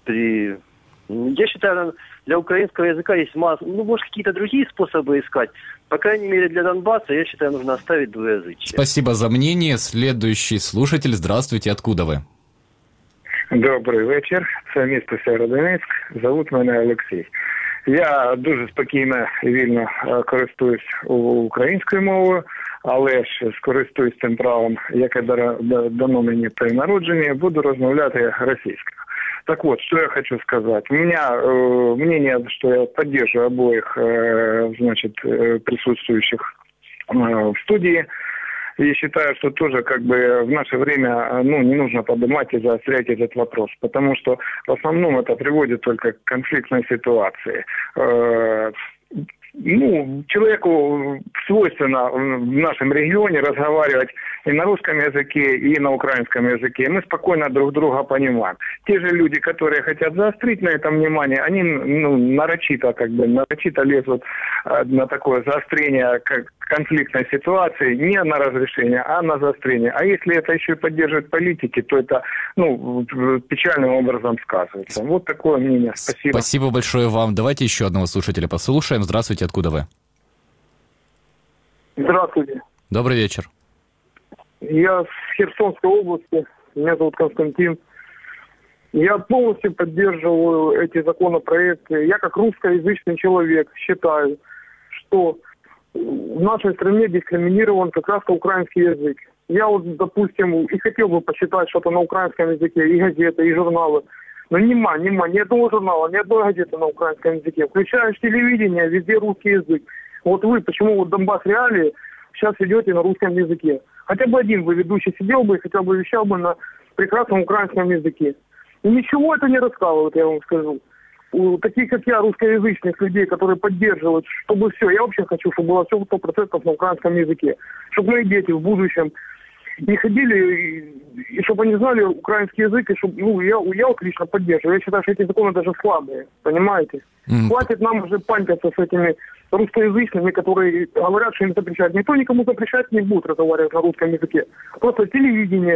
Я считаю, для украинского языка есть масса, может, какие-то другие способы искать. По крайней мере, для Донбасса, я считаю, нужно оставить двуязычие. Спасибо за мнение. Следующий слушатель. Здравствуйте, откуда вы? Добрий вечір. Це місто Сєвєродонецьк. Зовут мене Олексій. Я дуже спокійно і вільно користуюсь українською мовою, але ж скористуюсь цим правом, яке дано мені при народженні, буду розмовляти російською. Так вот, что я хочу сказать. У меня мнение, что я поддерживаю обоих, присутствующих в студии. И считаю, что тоже в наше время не нужно поднимать и заострять этот вопрос. Потому что в основном это приводит только к конфликтной ситуации. Человеку свойственно в нашем регионе разговаривать и на русском языке, и на украинском языке. Мы спокойно друг друга понимаем. Те же люди, которые хотят заострить на этом внимание, они нарочито лезут на такое заострение конфликтной ситуации, не на разрешение, а на заострение. А если это еще и поддерживают политики, то это печальным образом сказывается. Вот такое мнение. Спасибо. Спасибо большое вам. Давайте еще одного слушателя послушаем. Здравствуйте, откуда вы? Здравствуйте. Добрый вечер. Я с Херсонской области, меня зовут Константин. Я полностью поддерживаю эти законопроекты. Я как русскоязычный человек считаю, что в нашей стране дискриминирован как раз украинский язык. Я допустим, и хотел бы почитать что-то на украинском языке, и газеты, и журналы. Но нема ни одного журнала, ни одной газеты на украинском языке. Включаешь телевидение, везде русский язык. Вот вы, почему Донбасс Реалии сейчас идете на русском языке? Хотя бы один бы ведущий сидел бы и хотя бы вещал бы на прекрасном украинском языке. И ничего это не рассказывают, я вам скажу. У таких, как я, русскоязычных людей, которые поддерживают, чтобы все, я вообще хочу, чтобы было все 100% на украинском языке. Чтобы мои дети в будущем не ходили, и чтобы они знали украинский язык, и чтобы, я вот лично поддерживаю. Я считаю, что эти законы даже слабые, понимаете? Хватит нам уже панькаться с этими русскоязычными, которые говорят, что им запрещают. Никто никому запрещать не будет разговаривать на русском языке. Просто телевидение,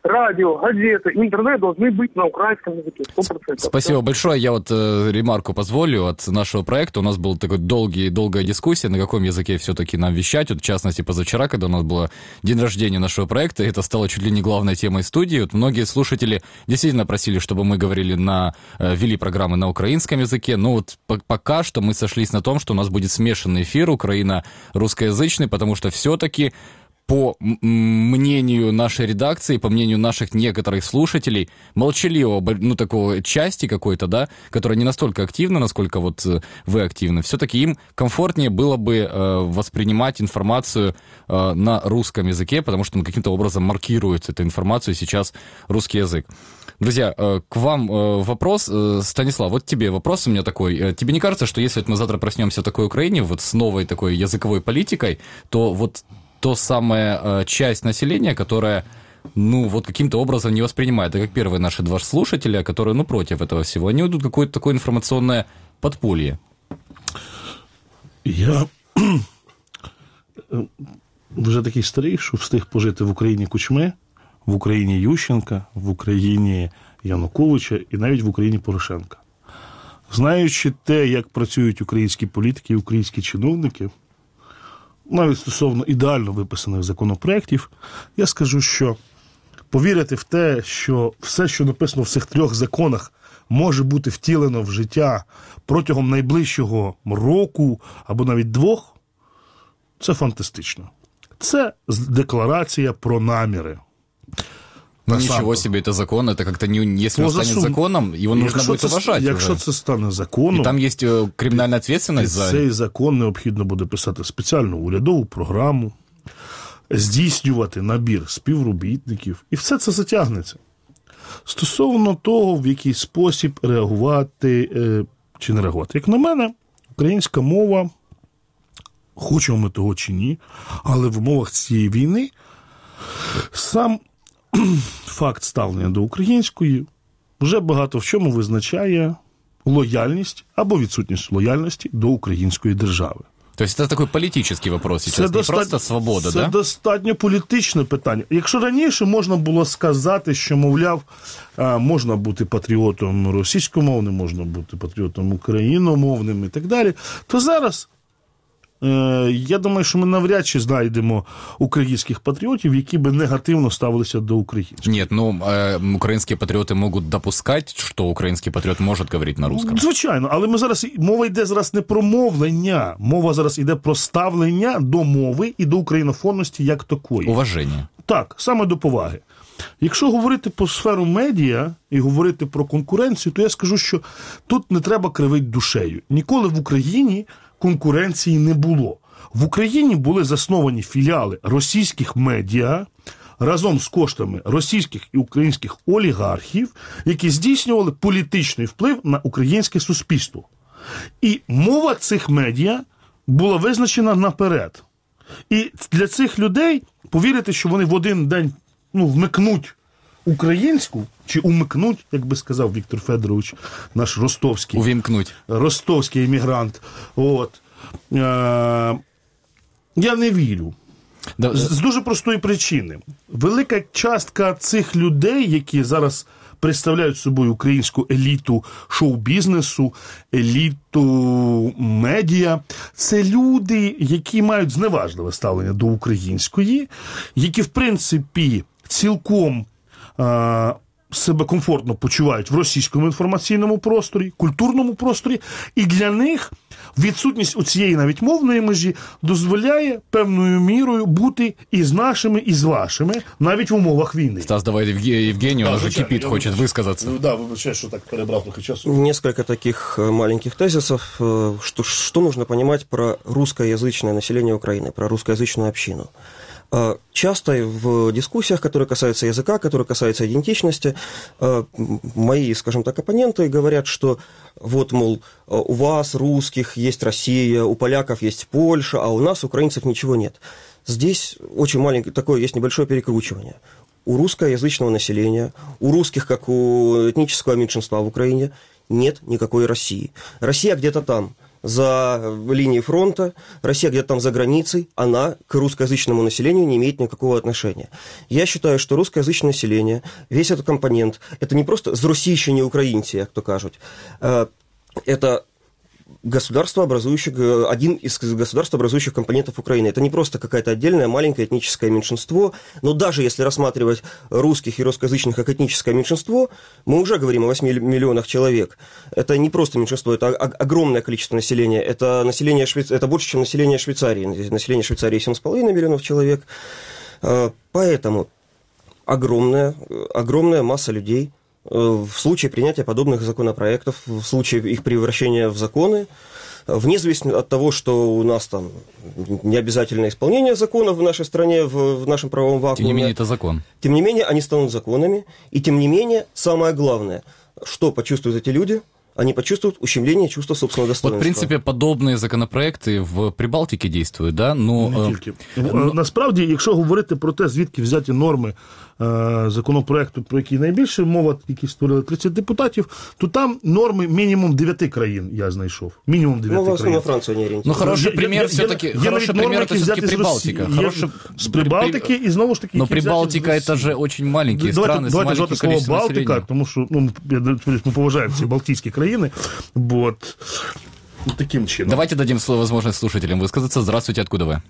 радио, газеты, интернет должны быть на украинском языке. 100%. Спасибо большое. Я вот ремарку позволю от нашего проекта. У нас была такая долгая дискуссия, на каком языке все-таки нам вещать. Вот, в частности, позавчера, когда у нас был день рождения нашего проекта, это стало чуть ли не главной темой студии. Вот многие слушатели действительно просили, чтобы мы говорили вели программы на украинском языке. Но вот пока что мы сошлись на том, что у нас будет смешанный эфир украино-русскоязычный, потому что все-таки по мнению нашей редакции, по мнению наших некоторых слушателей, молчаливого, такого части какой-то, да, которая не настолько активна, насколько вот вы активны, все-таки им комфортнее было бы воспринимать информацию на русском языке, потому что каким-то образом маркирует эту информацию сейчас русский язык. Друзья, к вам вопрос. Станислав, вот тебе вопрос у меня такой. Тебе не кажется, что если мы завтра проснемся в такой Украине, вот с новой такой языковой политикой, то вот то самая часть населения, которая, вот каким-то образом не воспринимает, это как первые наши два слушателя, которые, против этого всего, они уйдут в какое-то такое информационное подполье? Я вже такий старий, що встиг пожити в Україні Кучми, в Україні Ющенка, в Україні Януковича і навіть в Україні Порошенка. Знаючи те, як працюють українські політики і українські чиновники, навіть стосовно ідеально виписаних законопроєктів, я скажу, що повірити в те, що все, що написано в цих 3 законах, може бути втілено в життя протягом найближчого року або навіть 2, це фантастично. Це декларація про наміри. Ничего себе, это закон, это как-то, если он станет законом, его нужно будет уважать. Якщо це стане законом, і там є кримінальна відповідальність за цей закон необхідно буде писати спеціальну урядову програму, здійснювати набір співробітників, і все це затягнеться. Стосовно того, в який спосіб реагувати чи не реагувати. Як на мене, українська мова, хочемо ми того чи ні, але в умовах цієї війни сам факт ставлення до української вже багато в чому визначає лояльність або відсутність лояльності до української держави. Тобто це такий політичний вопрос зараз, не просто свобода, це достатньо політичне питання. Якщо раніше можна було сказати, що, мовляв, можна бути патріотом російськомовним, можна бути патріотом україномовним і так далі, то зараз я думаю, що ми навряд чи знайдемо українських патріотів, які би негативно ставилися до українських. Ні, українські патріоти можуть допускати, що український патріот може говорити на русском. Звичайно, але мова йде зараз не про мовлення, мова зараз йде про ставлення до мови і до українофонності як такої. Уваження. Так, саме до поваги. Якщо говорити про сферу медіа і говорити про конкуренцію, то я скажу, що тут не треба кривити душею. Ніколи в Україні конкуренції не було. В Україні були засновані філіали російських медіа разом з коштами російських і українських олігархів, які здійснювали політичний вплив на українське суспільство. І мова цих медіа була визначена наперед. І для цих людей повірити, що вони в один день вмикнуть українську, чи умикнуть, як би сказав Віктор Федорович, наш ростовський. Увімкнуть. Ростовський емігрант. Я не вірю. З дуже простої причини. Велика частка цих людей, які зараз представляють собою українську еліту шоу-бізнесу, еліту медіа, це люди, які мають зневажливе ставлення до української, які, в принципі, цілком себе комфортно почувають в російському інформаційному просторі, культурному просторі, і для них відсутність у цієї навіть мовної межі дозволяє певною мірою бути і з нашими, і з вашими, навіть в умовах війни. Стас, давай Евгению, он уже кипит, хочет высказаться. Да, вибачаю, що так перебрав трохи часу. Несколько таких маленьких тезисов. Что нужно понимать про русскоязычное население Украины, про русскоязычную общину? Часто в дискуссиях, которые касаются языка, которые касаются идентичности, мои, скажем так, оппоненты говорят, что вот, мол, у вас, русских, есть Россия, у поляков есть Польша, а у нас, украинцев, ничего нет. Здесь очень маленькое, такое есть небольшое перекручивание. У русскоязычного населения, у русских, как у этнического меньшинства в Украине, нет никакой России. Россия где-то там, за линией фронта, Россия где-то там за границей, она к русскоязычному населению не имеет никакого отношения. Я считаю, что русскоязычное население, весь этот компонент, это не просто зросійщення українці, як то кажуть, это государство, один из государствообразующих компонентов Украины. Это не просто какая-то отдельное маленькое этническое меньшинство, но даже если рассматривать русских и русскоязычных как этническое меньшинство, мы уже говорим о 8 миллионах человек. Это не просто меньшинство, это огромное количество населения. Это больше, чем население Швейцарии. Население Швейцарии 7,5 миллионов человек. Поэтому огромная масса людей в случае принятия подобных законопроектов, в случае их превращения в законы, вне зависимости от того, что у нас там не обязательное исполнение законов в нашей стране, в нашем правовом вакууме. Тем не менее, это закон. Тем не менее, они станут законами, и тем не менее, самое главное, что почувствуют эти люди, они почувствуют ущемление чувства собственного достоинства. Вот, в принципі, подобні законопроекти в Прибалтиці дійствують, да? Не тільки. Насправді, якщо говорити про те, звідки взяті норми законопроекту, про який найбільше мова, які створили 30 депутатів, то там норми мінімум 9 країн я знайшов. Мінімум 9 країн. Ну, на Францію не орієнтують. Ну, хороший пример все-таки, хороший пример это все-таки Прибалтика. З Прибалтики, і знову ж таки... Но Прибалтика это же очень маленькие страны с маленьким количеством населения. Давайте Балтика, тому що ми поважаємо ці балтійські країни, вот таким чином. Давайте дадим возможность слушателям высказаться. Здравствуйте, откуда вы?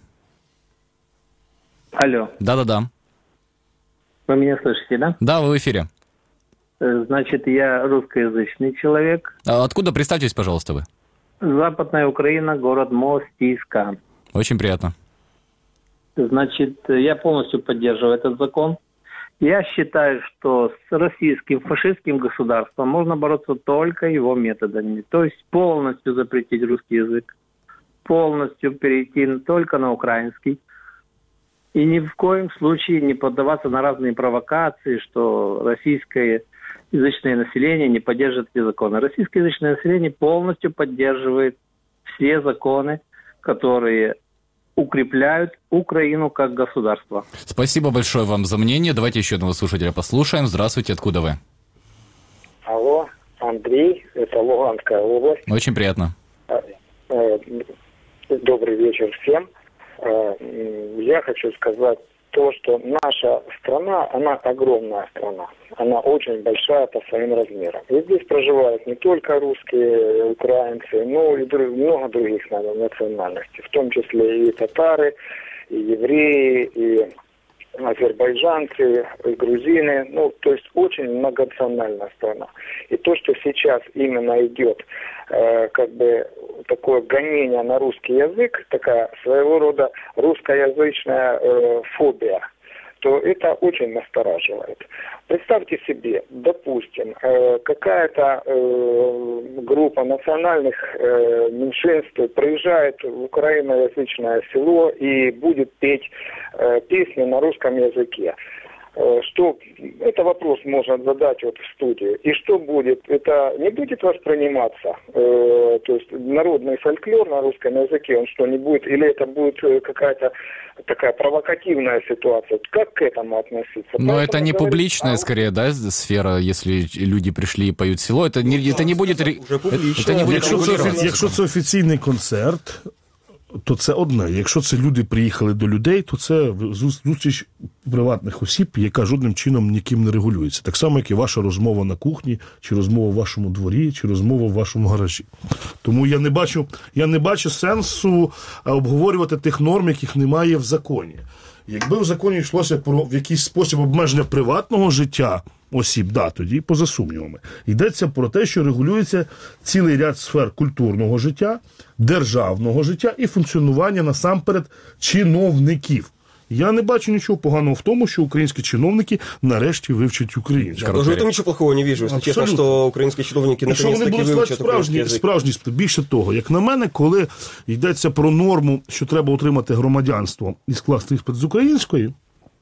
Алло. Да-да-да. Вы меня слышите, да? Да, вы в эфире. Значит, я русскоязычный человек. А откуда? Представьтесь, пожалуйста, вы. Западная Украина, город Мостиска. Очень приятно. Значит, я полностью поддерживаю этот закон. Я считаю, что с российским фашистским государством можно бороться только его методами. То есть полностью запретить русский язык, полностью перейти только на украинский. И ни в коем случае не поддаваться на разные провокации, что российское язычное население не поддерживает эти законы. Российскоязычное население полностью поддерживает все законы, которые укрепляют Украину как государство. Спасибо большое вам за мнение. Давайте еще одного слушателя послушаем. Здравствуйте, откуда вы? Алло, Андрей, это Луганская область. Очень приятно. Добрый вечер всем. Я хочу сказать то, что наша страна, она огромная страна. Она очень большая по своим размерам. И здесь проживают не только русские, украинцы, но и много других национальностей, в том числе и татары, и евреи, и азербайджанцы, и грузины. Ну, то есть очень многонациональная страна. И то, что сейчас именно идет как бы такое гонение на русский язык, такая своего рода русскоязычная фобия, то это очень настораживает. Представьте себе, допустим, какая-то группа национальных меньшинств приезжает в украиноязычное село и будет петь песни на русском языке. Что это вопрос можно задать вот в студию. И что будет? Это не будет восприниматься, то есть народный фольклор на русском языке, он что, не будет, или это будет какая-то такая провокативная ситуация? Как к этому относиться? Но это не публичная, скорее, да, сфера, если люди пришли и поют село, это не будет... Это не будет регулироваться. Якщо це офіційний концерт, то це одне. Якщо це люди приїхали до людей, то це зустріч приватних осіб, яка жодним чином ніким не регулюється. Так само, як і ваша розмова на кухні, чи розмова в вашому дворі, чи розмова в вашому гаражі. Тому я не бачу сенсу обговорювати тих норм, яких немає в законі. Якби в законі йшлося про в якийсь спосіб обмеження приватного життя осіб, да, тоді поза сумнівами. Йдеться про те, що регулюється цілий ряд сфер культурного життя, державного життя і функціонування насамперед чиновників. Я не бачу нічого поганого в тому, що українські чиновники нарешті вивчать українську. Я тоже в этом ничего плохого не вижу, если честно, что українські чиновники наконец-таки вивчать український язик. Справжні, більше того, як на мене, коли йдеться про норму, що треба отримати громадянство і скласти іспит з української,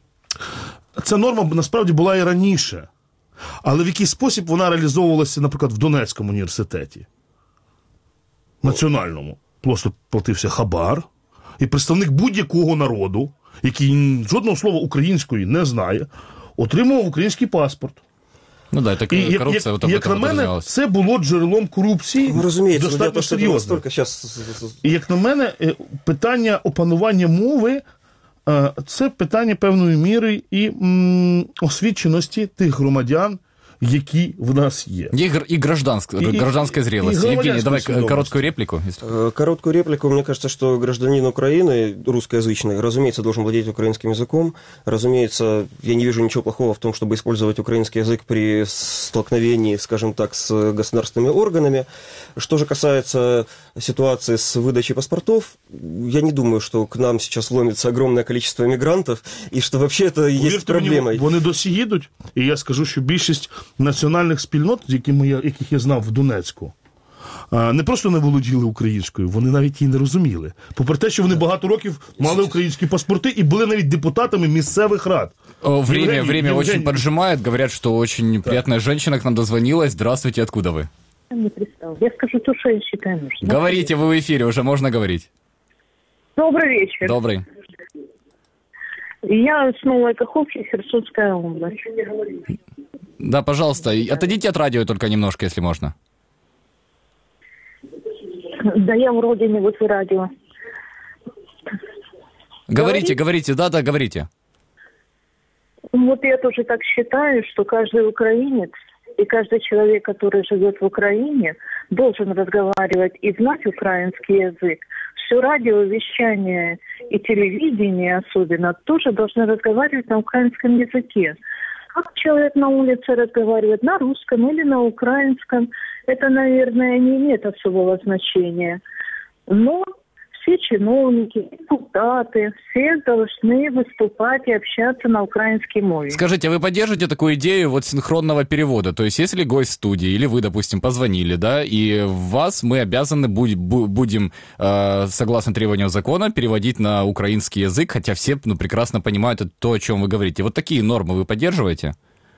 ця норма насправді була і раніше. Але в який спосіб вона реалізовувалася, наприклад, в Донецькому університеті? Національному. Просто платився хабар, і представник будь-якого народу, який жодного слова української не знає, отримував український паспорт. Ну да, это коррупция. Як на мене, це було джерелом корупції достатньо серйозно. І як на мене, питання опанування мови – це питання певної міри і освіченості тих громадян, які в нас є. И гражданская зрелость. Евгений, давай короткую реплику. Короткую реплику. Мне кажется, что гражданин Украины, русскоязычный, разумеется, должен владеть украинским языком. Разумеется, я не вижу ничего плохого в том, чтобы использовать украинский язык при столкновении, скажем так, с государственными органами. Что же касается ситуации с выдачей паспортов, я не думаю, что к нам сейчас ломится огромное количество мигрантов, и что вообще это есть проблемой. Вони досі їдуть, і я скажу, що більшість національних спільнот, яких я знав в Донецьку, не просто не володіли українською, вони навіть її не розуміли. Попри те, що вони багато років мали українські паспорти і були навіть депутатами місцевих рад. Время очень поджимает. Говорят, что очень приятная женщина к нам дозвонилась. Здравствуйте, откуда вы? Не представил. Я скажу то, что я считаю нужным. Говорите, вы в эфире, уже можно говорить. Добрый вечер. Добрый. Я с Новой Каховки, Херсонская область. Да, пожалуйста, отойдите от радио только немножко, если можно. Да я вроде не возле радио. Говорите, да, говорите. Вот я тоже так считаю, что каждый украинец и каждый человек, который живет в Украине, должен разговаривать и знать украинский язык. Все радиовещание и телевидение особенно тоже должны разговаривать на украинском языке. Как человек на улице разговаривает на русском или на украинском, это, наверное, не имеет особого значения. Но все чиновники, депутаты, все должны выступать и общаться на украинской мове. Скажите, а вы поддержите такую идею вот синхронного перевода? То есть, если гость в студии, или вы, допустим, позвонили, да, и вас мы обязаны будем, согласно требованиям закона, переводить на украинский язык, хотя все прекрасно понимают то, о чем вы говорите. Вот такие нормы вы поддерживаете?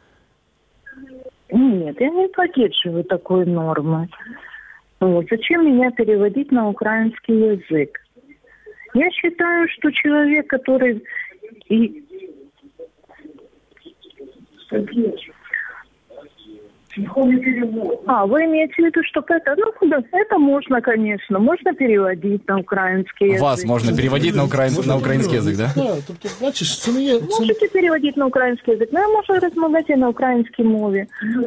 Нет, я не поддерживаю такой нормы. Вот. Зачем меня переводить на украинский язык? Я считаю, что человек, который... вы имеете в виду, что это... это можно, конечно. Можно переводить на украинский язык. Вас можно переводить на украинский язык, да? Можете переводить на украинский язык, но я можу розмовляти на українській мові.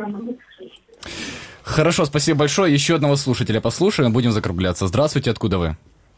Хорошо, спасибо большое. Еще одного слушателя послушаем, будем закругляться. Здравствуйте, откуда вы?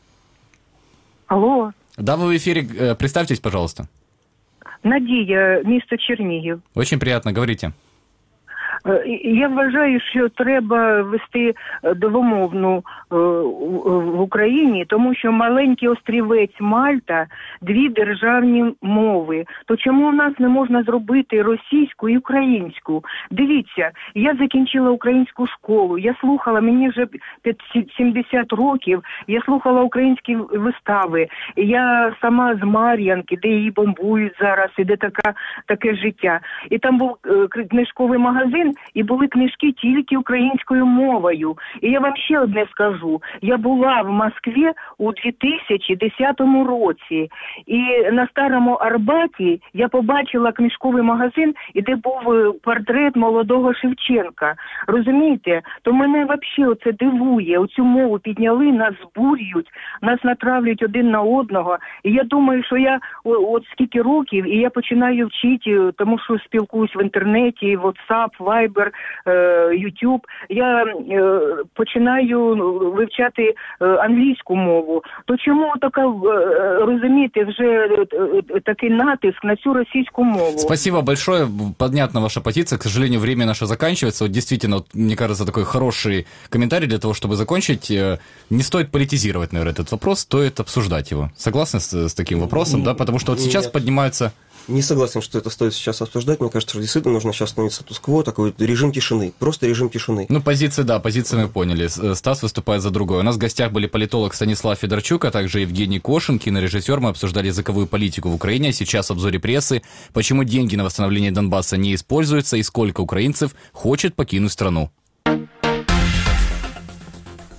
Алло. Да, вы в эфире. Представьтесь, пожалуйста. Надія, місто Чернігів. Очень приятно, говорите. Я вважаю, що треба вести двомовну в Україні, тому що маленький острівець Мальта, дві державні мови. То чому у нас не можна зробити російську і українську? Дивіться, я закінчила українську школу, я слухала, мені вже 70 років, я слухала українські вистави. Я сама з Мар'янки, де її бомбують зараз, і де таке життя. І там був книжковий магазин, і були книжки тільки українською мовою. І я вам ще одне скажу. Я була в Москві у 2010 році. І на Старому Арбаті я побачила книжковий магазин, і де був портрет молодого Шевченка. Розумієте? То мене взагалі оце дивує. Оцю мову підняли, нас збурюють, нас натравлюють один на одного. І я думаю, що я от скільки років, і я починаю вчити, тому що спілкуюсь в інтернеті, WhatsApp, Viber, YouTube. Я починаю вивчати англійську мову. То чому така, розумієте, вже такий натиск на цю російську мову? Спасибо большое. Понятна ваша позиция. К сожалению, время наше заканчивается. Вот действительно, мне кажется, такой хороший комментарий для того, чтобы закончить. Не стоит политизировать, наверное, этот вопрос, стоит обсуждать его. Согласны с таким вопросом, да? Потому что вот сейчас поднимаются... Не согласен, что это стоит сейчас обсуждать. Мне кажется, что действительно нужно сейчас становить статус-кво, такой режим тишины. Просто режим тишины. Ну, позиции мы поняли. Стас выступает за другое. У нас в гостях были политолог Станислав Федорчук, а также Евгений Кошин, кинорежиссер. Мы обсуждали языковую политику в Украине. Сейчас в обзоре прессы. Почему деньги на восстановление Донбасса не используются и сколько украинцев хочет покинуть страну.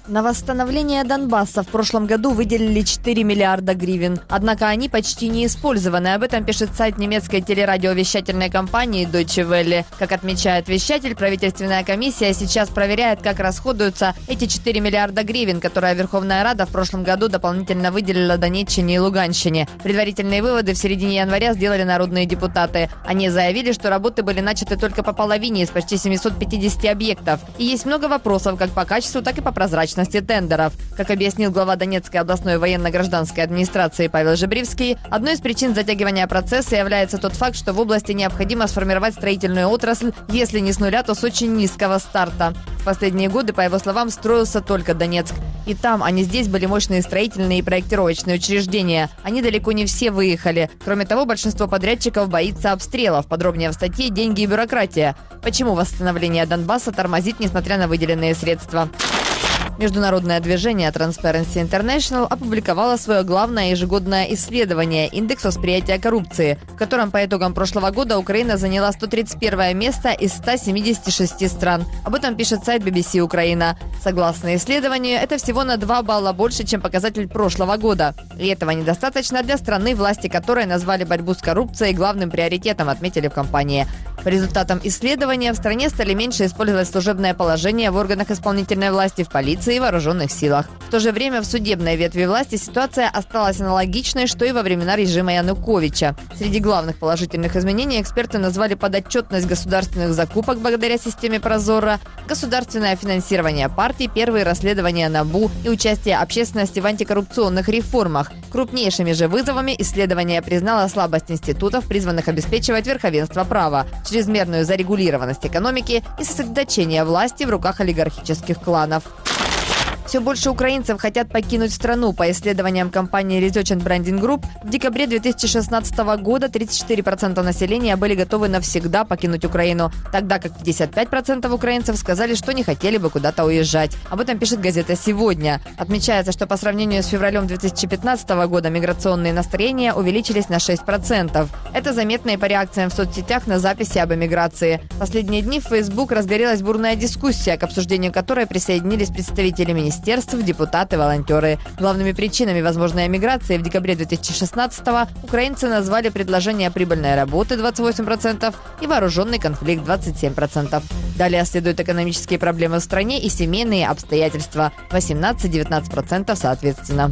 На восстановление Донбасса в прошлом году выделили 4 миллиарда гривен. Однако они почти не использованы. Об этом пишет сайт немецкой телерадиовещательной компании Deutsche Welle. Как отмечает вещатель, правительственная комиссия сейчас проверяет, как расходуются эти 4 миллиарда гривен, которые Верховная Рада в прошлом году дополнительно выделила Донеччине и Луганщине. Предварительные выводы в середине января сделали народные депутаты. Они заявили, что работы были начаты только по половине из почти 750 объектов. И есть много вопросов как по качеству, так и по прозрачности тендеров. Как объяснил глава Донецкой областной военно-гражданской администрации Павел Жебривский, одной из причин затягивания процесса является тот факт, что в области необходимо сформировать строительную отрасль, если не с нуля, то с очень низкого старта. В последние годы, по его словам, строился только Донецк. И там, а не здесь, были мощные строительные и проектировочные учреждения. Они далеко не все выехали. Кроме того, большинство подрядчиков боится обстрелов. Подробнее в статье «Деньги и бюрократия». Почему восстановление Донбасса тормозит, несмотря на выделенные средства? Международное движение Transparency International опубликовало свое главное ежегодное исследование «Индекс восприятия коррупции», в котором по итогам прошлого года Украина заняла 131 место из 176 стран. Об этом пишет сайт BBC Украина. Согласно исследованию, это всего на 2 балла больше, чем показатель прошлого года. И этого недостаточно для страны, власти которой назвали борьбу с коррупцией главным приоритетом, отметили в компании. По результатам исследования в стране стали меньше использовать служебное положение в органах исполнительной власти, в полиции и вооруженных силах. В то же время в судебной ветви власти ситуация осталась аналогичной, что и во времена режима Януковича. Среди главных положительных изменений эксперты назвали подотчетность государственных закупок благодаря системе Прозора, государственное финансирование партий, первые расследования НАБУ и участие общественности в антикоррупционных реформах. Крупнейшими же вызовами исследование признало слабость институтов, призванных обеспечивать верховенство права, чрезмерную зарегулированность экономики и сосредоточение власти в руках олигархических кланов. Все больше украинцев хотят покинуть страну. По исследованиям компании Research and Branding Group, в декабре 2016 года 34% населения были готовы навсегда покинуть Украину, тогда как 55% украинцев сказали, что не хотели бы куда-то уезжать. Об этом пишет газета «Сегодня». Отмечается, что по сравнению с февралем 2015 года миграционные настроения увеличились на 6%. Это заметно и по реакциям в соцсетях на записи об эмиграции. В последние дни в Facebook разгорелась бурная дискуссия, к обсуждению которой присоединились представители министерств, депутаты, волонтеры. Главными причинами возможной эмиграции в декабре 2016-го украинцы назвали предложение прибыльной работы 28% и вооруженный конфликт 27%. Далее следуют экономические проблемы в стране и семейные обстоятельства 18-19% соответственно.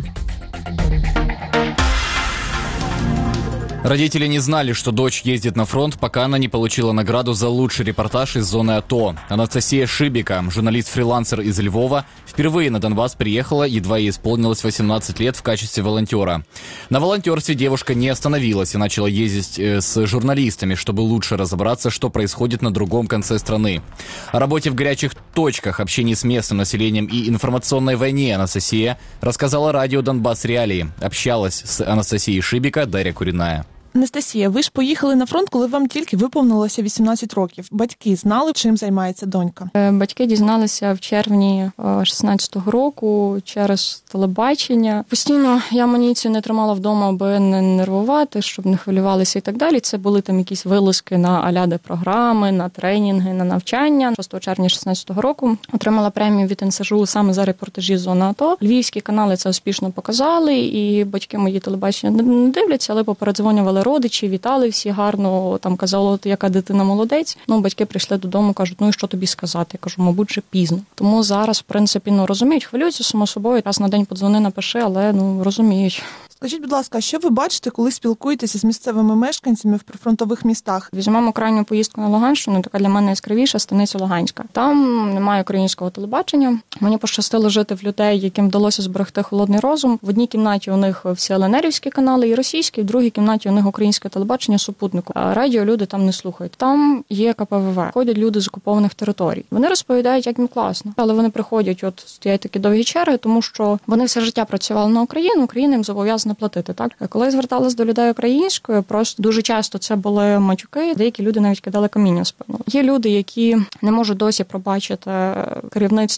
Родители не знали, что дочь ездит на фронт, пока она не получила награду за лучший репортаж из зоны АТО. Анастасия Шибика, журналист-фрилансер из Львова, впервые на Донбасс приехала, едва ей исполнилось 18 лет в качестве волонтера. На волонтерстве девушка не остановилась и начала ездить с журналистами, чтобы лучше разобраться, что происходит на другом конце страны. О работе в горячих точках, общении с местным населением и информационной войне Анастасия рассказала радио «Донбас Реалии». Общалась с Анастасией Шибика Дарья Куріная. Анастасія, ви ж поїхали на фронт, коли вам тільки виповнилося 18 років. Батьки знали, чим займається донька? Батьки дізналися в червні 16-го року через телебачення. Постійно я амуніцію не тримала вдома, аби не нервувати, щоб не хвилювалися і так далі. Це були там якісь вилазки на аляди програми, на тренінги, на навчання. 6 червня 16-го року отримала премію від НСЖУ саме за репортажі з зони АТО. Львівські канали це успішно показали, і батьки мої телебачення не дивляться, але попередзвонювали родичі, вітали всі гарно, там казали, яка дитина молодець. Батьки прийшли додому, кажуть, і що тобі сказати? Я кажу, мабуть, вже пізно. Тому зараз, в принципі, розуміють, хвилюються само собою. Раз на день подзвони, напиши, але, розуміють. Скажіть, будь ласка, що ви бачите, коли спілкуєтеся з місцевими мешканцями в прифронтових містах? Візьмемо крайню поїздку на Луганщину, така для мене яскравіша, станиця Луганська. Там немає українського телебачення. Мені пощастило жити в людей, яким вдалося зберегти холодний розум. В одній кімнаті у них всі ЛНРівські канали і російські, в другій кімнаті у них українське телебачення супутнику. А радіо люди там не слухають. Там є КПВВ. Ходять люди з окупованих територій. Вони розповідають, як їм класно. Але вони приходять, стоять такі довгі черги, тому що вони все життя працювали на Україну, Україна їм зобов'язана платити. Так? Коли зверталась до людей українською, просто дуже часто це були матюки, деякі люди навіть кидали каміння в спину. Є люди, які не можуть досі пробачити керівництво нашому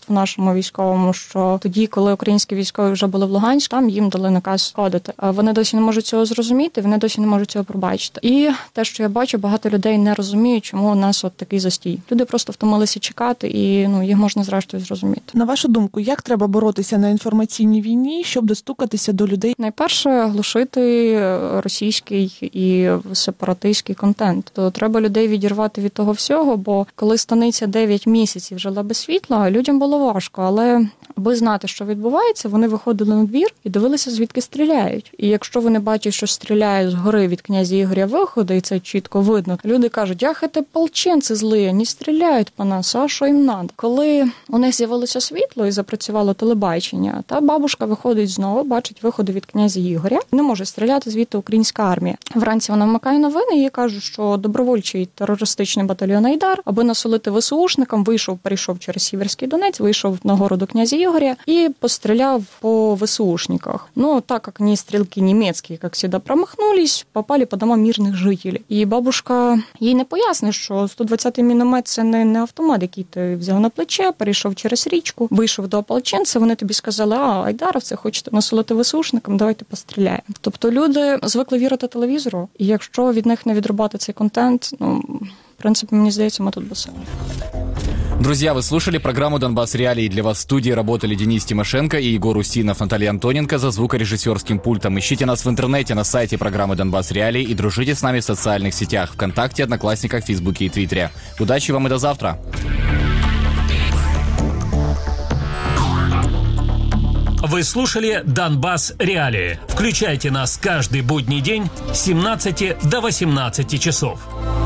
російському військовому, що тоді, коли українські військові вже були в Луганську, там їм дали наказ входити. Вони досі не можуть цього зрозуміти, вони досі не можуть цього пробачити. І те, що я бачу, багато людей не розуміють, чому у нас от такий застій. Люди просто втомилися чекати, і їх можна зрештою зрозуміти. На вашу думку, як треба боротися на інформаційній війні, щоб достукатися до людей? Найперше, глушити російський і сепаратистський контент. То треба людей відірвати від того всього, бо коли станиця 9 місяців жила без світла, людям було важко, але аби знати, що відбувається, вони виходили на двір і дивилися, звідки стріляють. І якщо вони бачать, що стріляють згори від князя Ігоря виходу, і це чітко видно, люди кажуть, ах, це полченці злі, не стріляють по нас, а що їм надо? Коли у них з'явилося світло і запрацювало телебачення, та бабушка виходить знову, бачить виходи від князя Ігоря, не може стріляти звідти українська армія. Вранці вона вмикає новини і їй кажуть, що добровольчий терористичний батальйон Айдар, аби насолити ВСУшникам, перейшов через Сіверський Донець, вийшов на гору до князя Ігоря і постріляв по ВСУшниках. Так как ни стрелки немецкие, как всегда, промахнулись, попали по домам мирних жителів. І бабушка їй не пояснить, що 120-й міномет – це не автомат, який ти взяв на плече, перейшов через річку, вийшов до ополченця, вони тобі сказали, айдаровці, хочете насолити ВСУшникам, давайте постріляємо. Тобто люди звикли вірити телевізору, і якщо від них не відрубати цей контент, в принципе, мне здається, мы тут басаем. Друзья, вы слушали программу «Донбасс Реалии». Для вас в студии работали Денис Тимошенко и Егор Устинов, Наталья Антоненко за звукорежиссерским пультом. Ищите нас в интернете на сайте программы «Донбасс Реалии» и дружите с нами в социальных сетях ВКонтакте, Одноклассниках, Фейсбуке и Твиттере. Удачи вам и до завтра! Вы слушали «Донбасс Реалии». Включайте нас каждый будний день с 17 до 18 часов.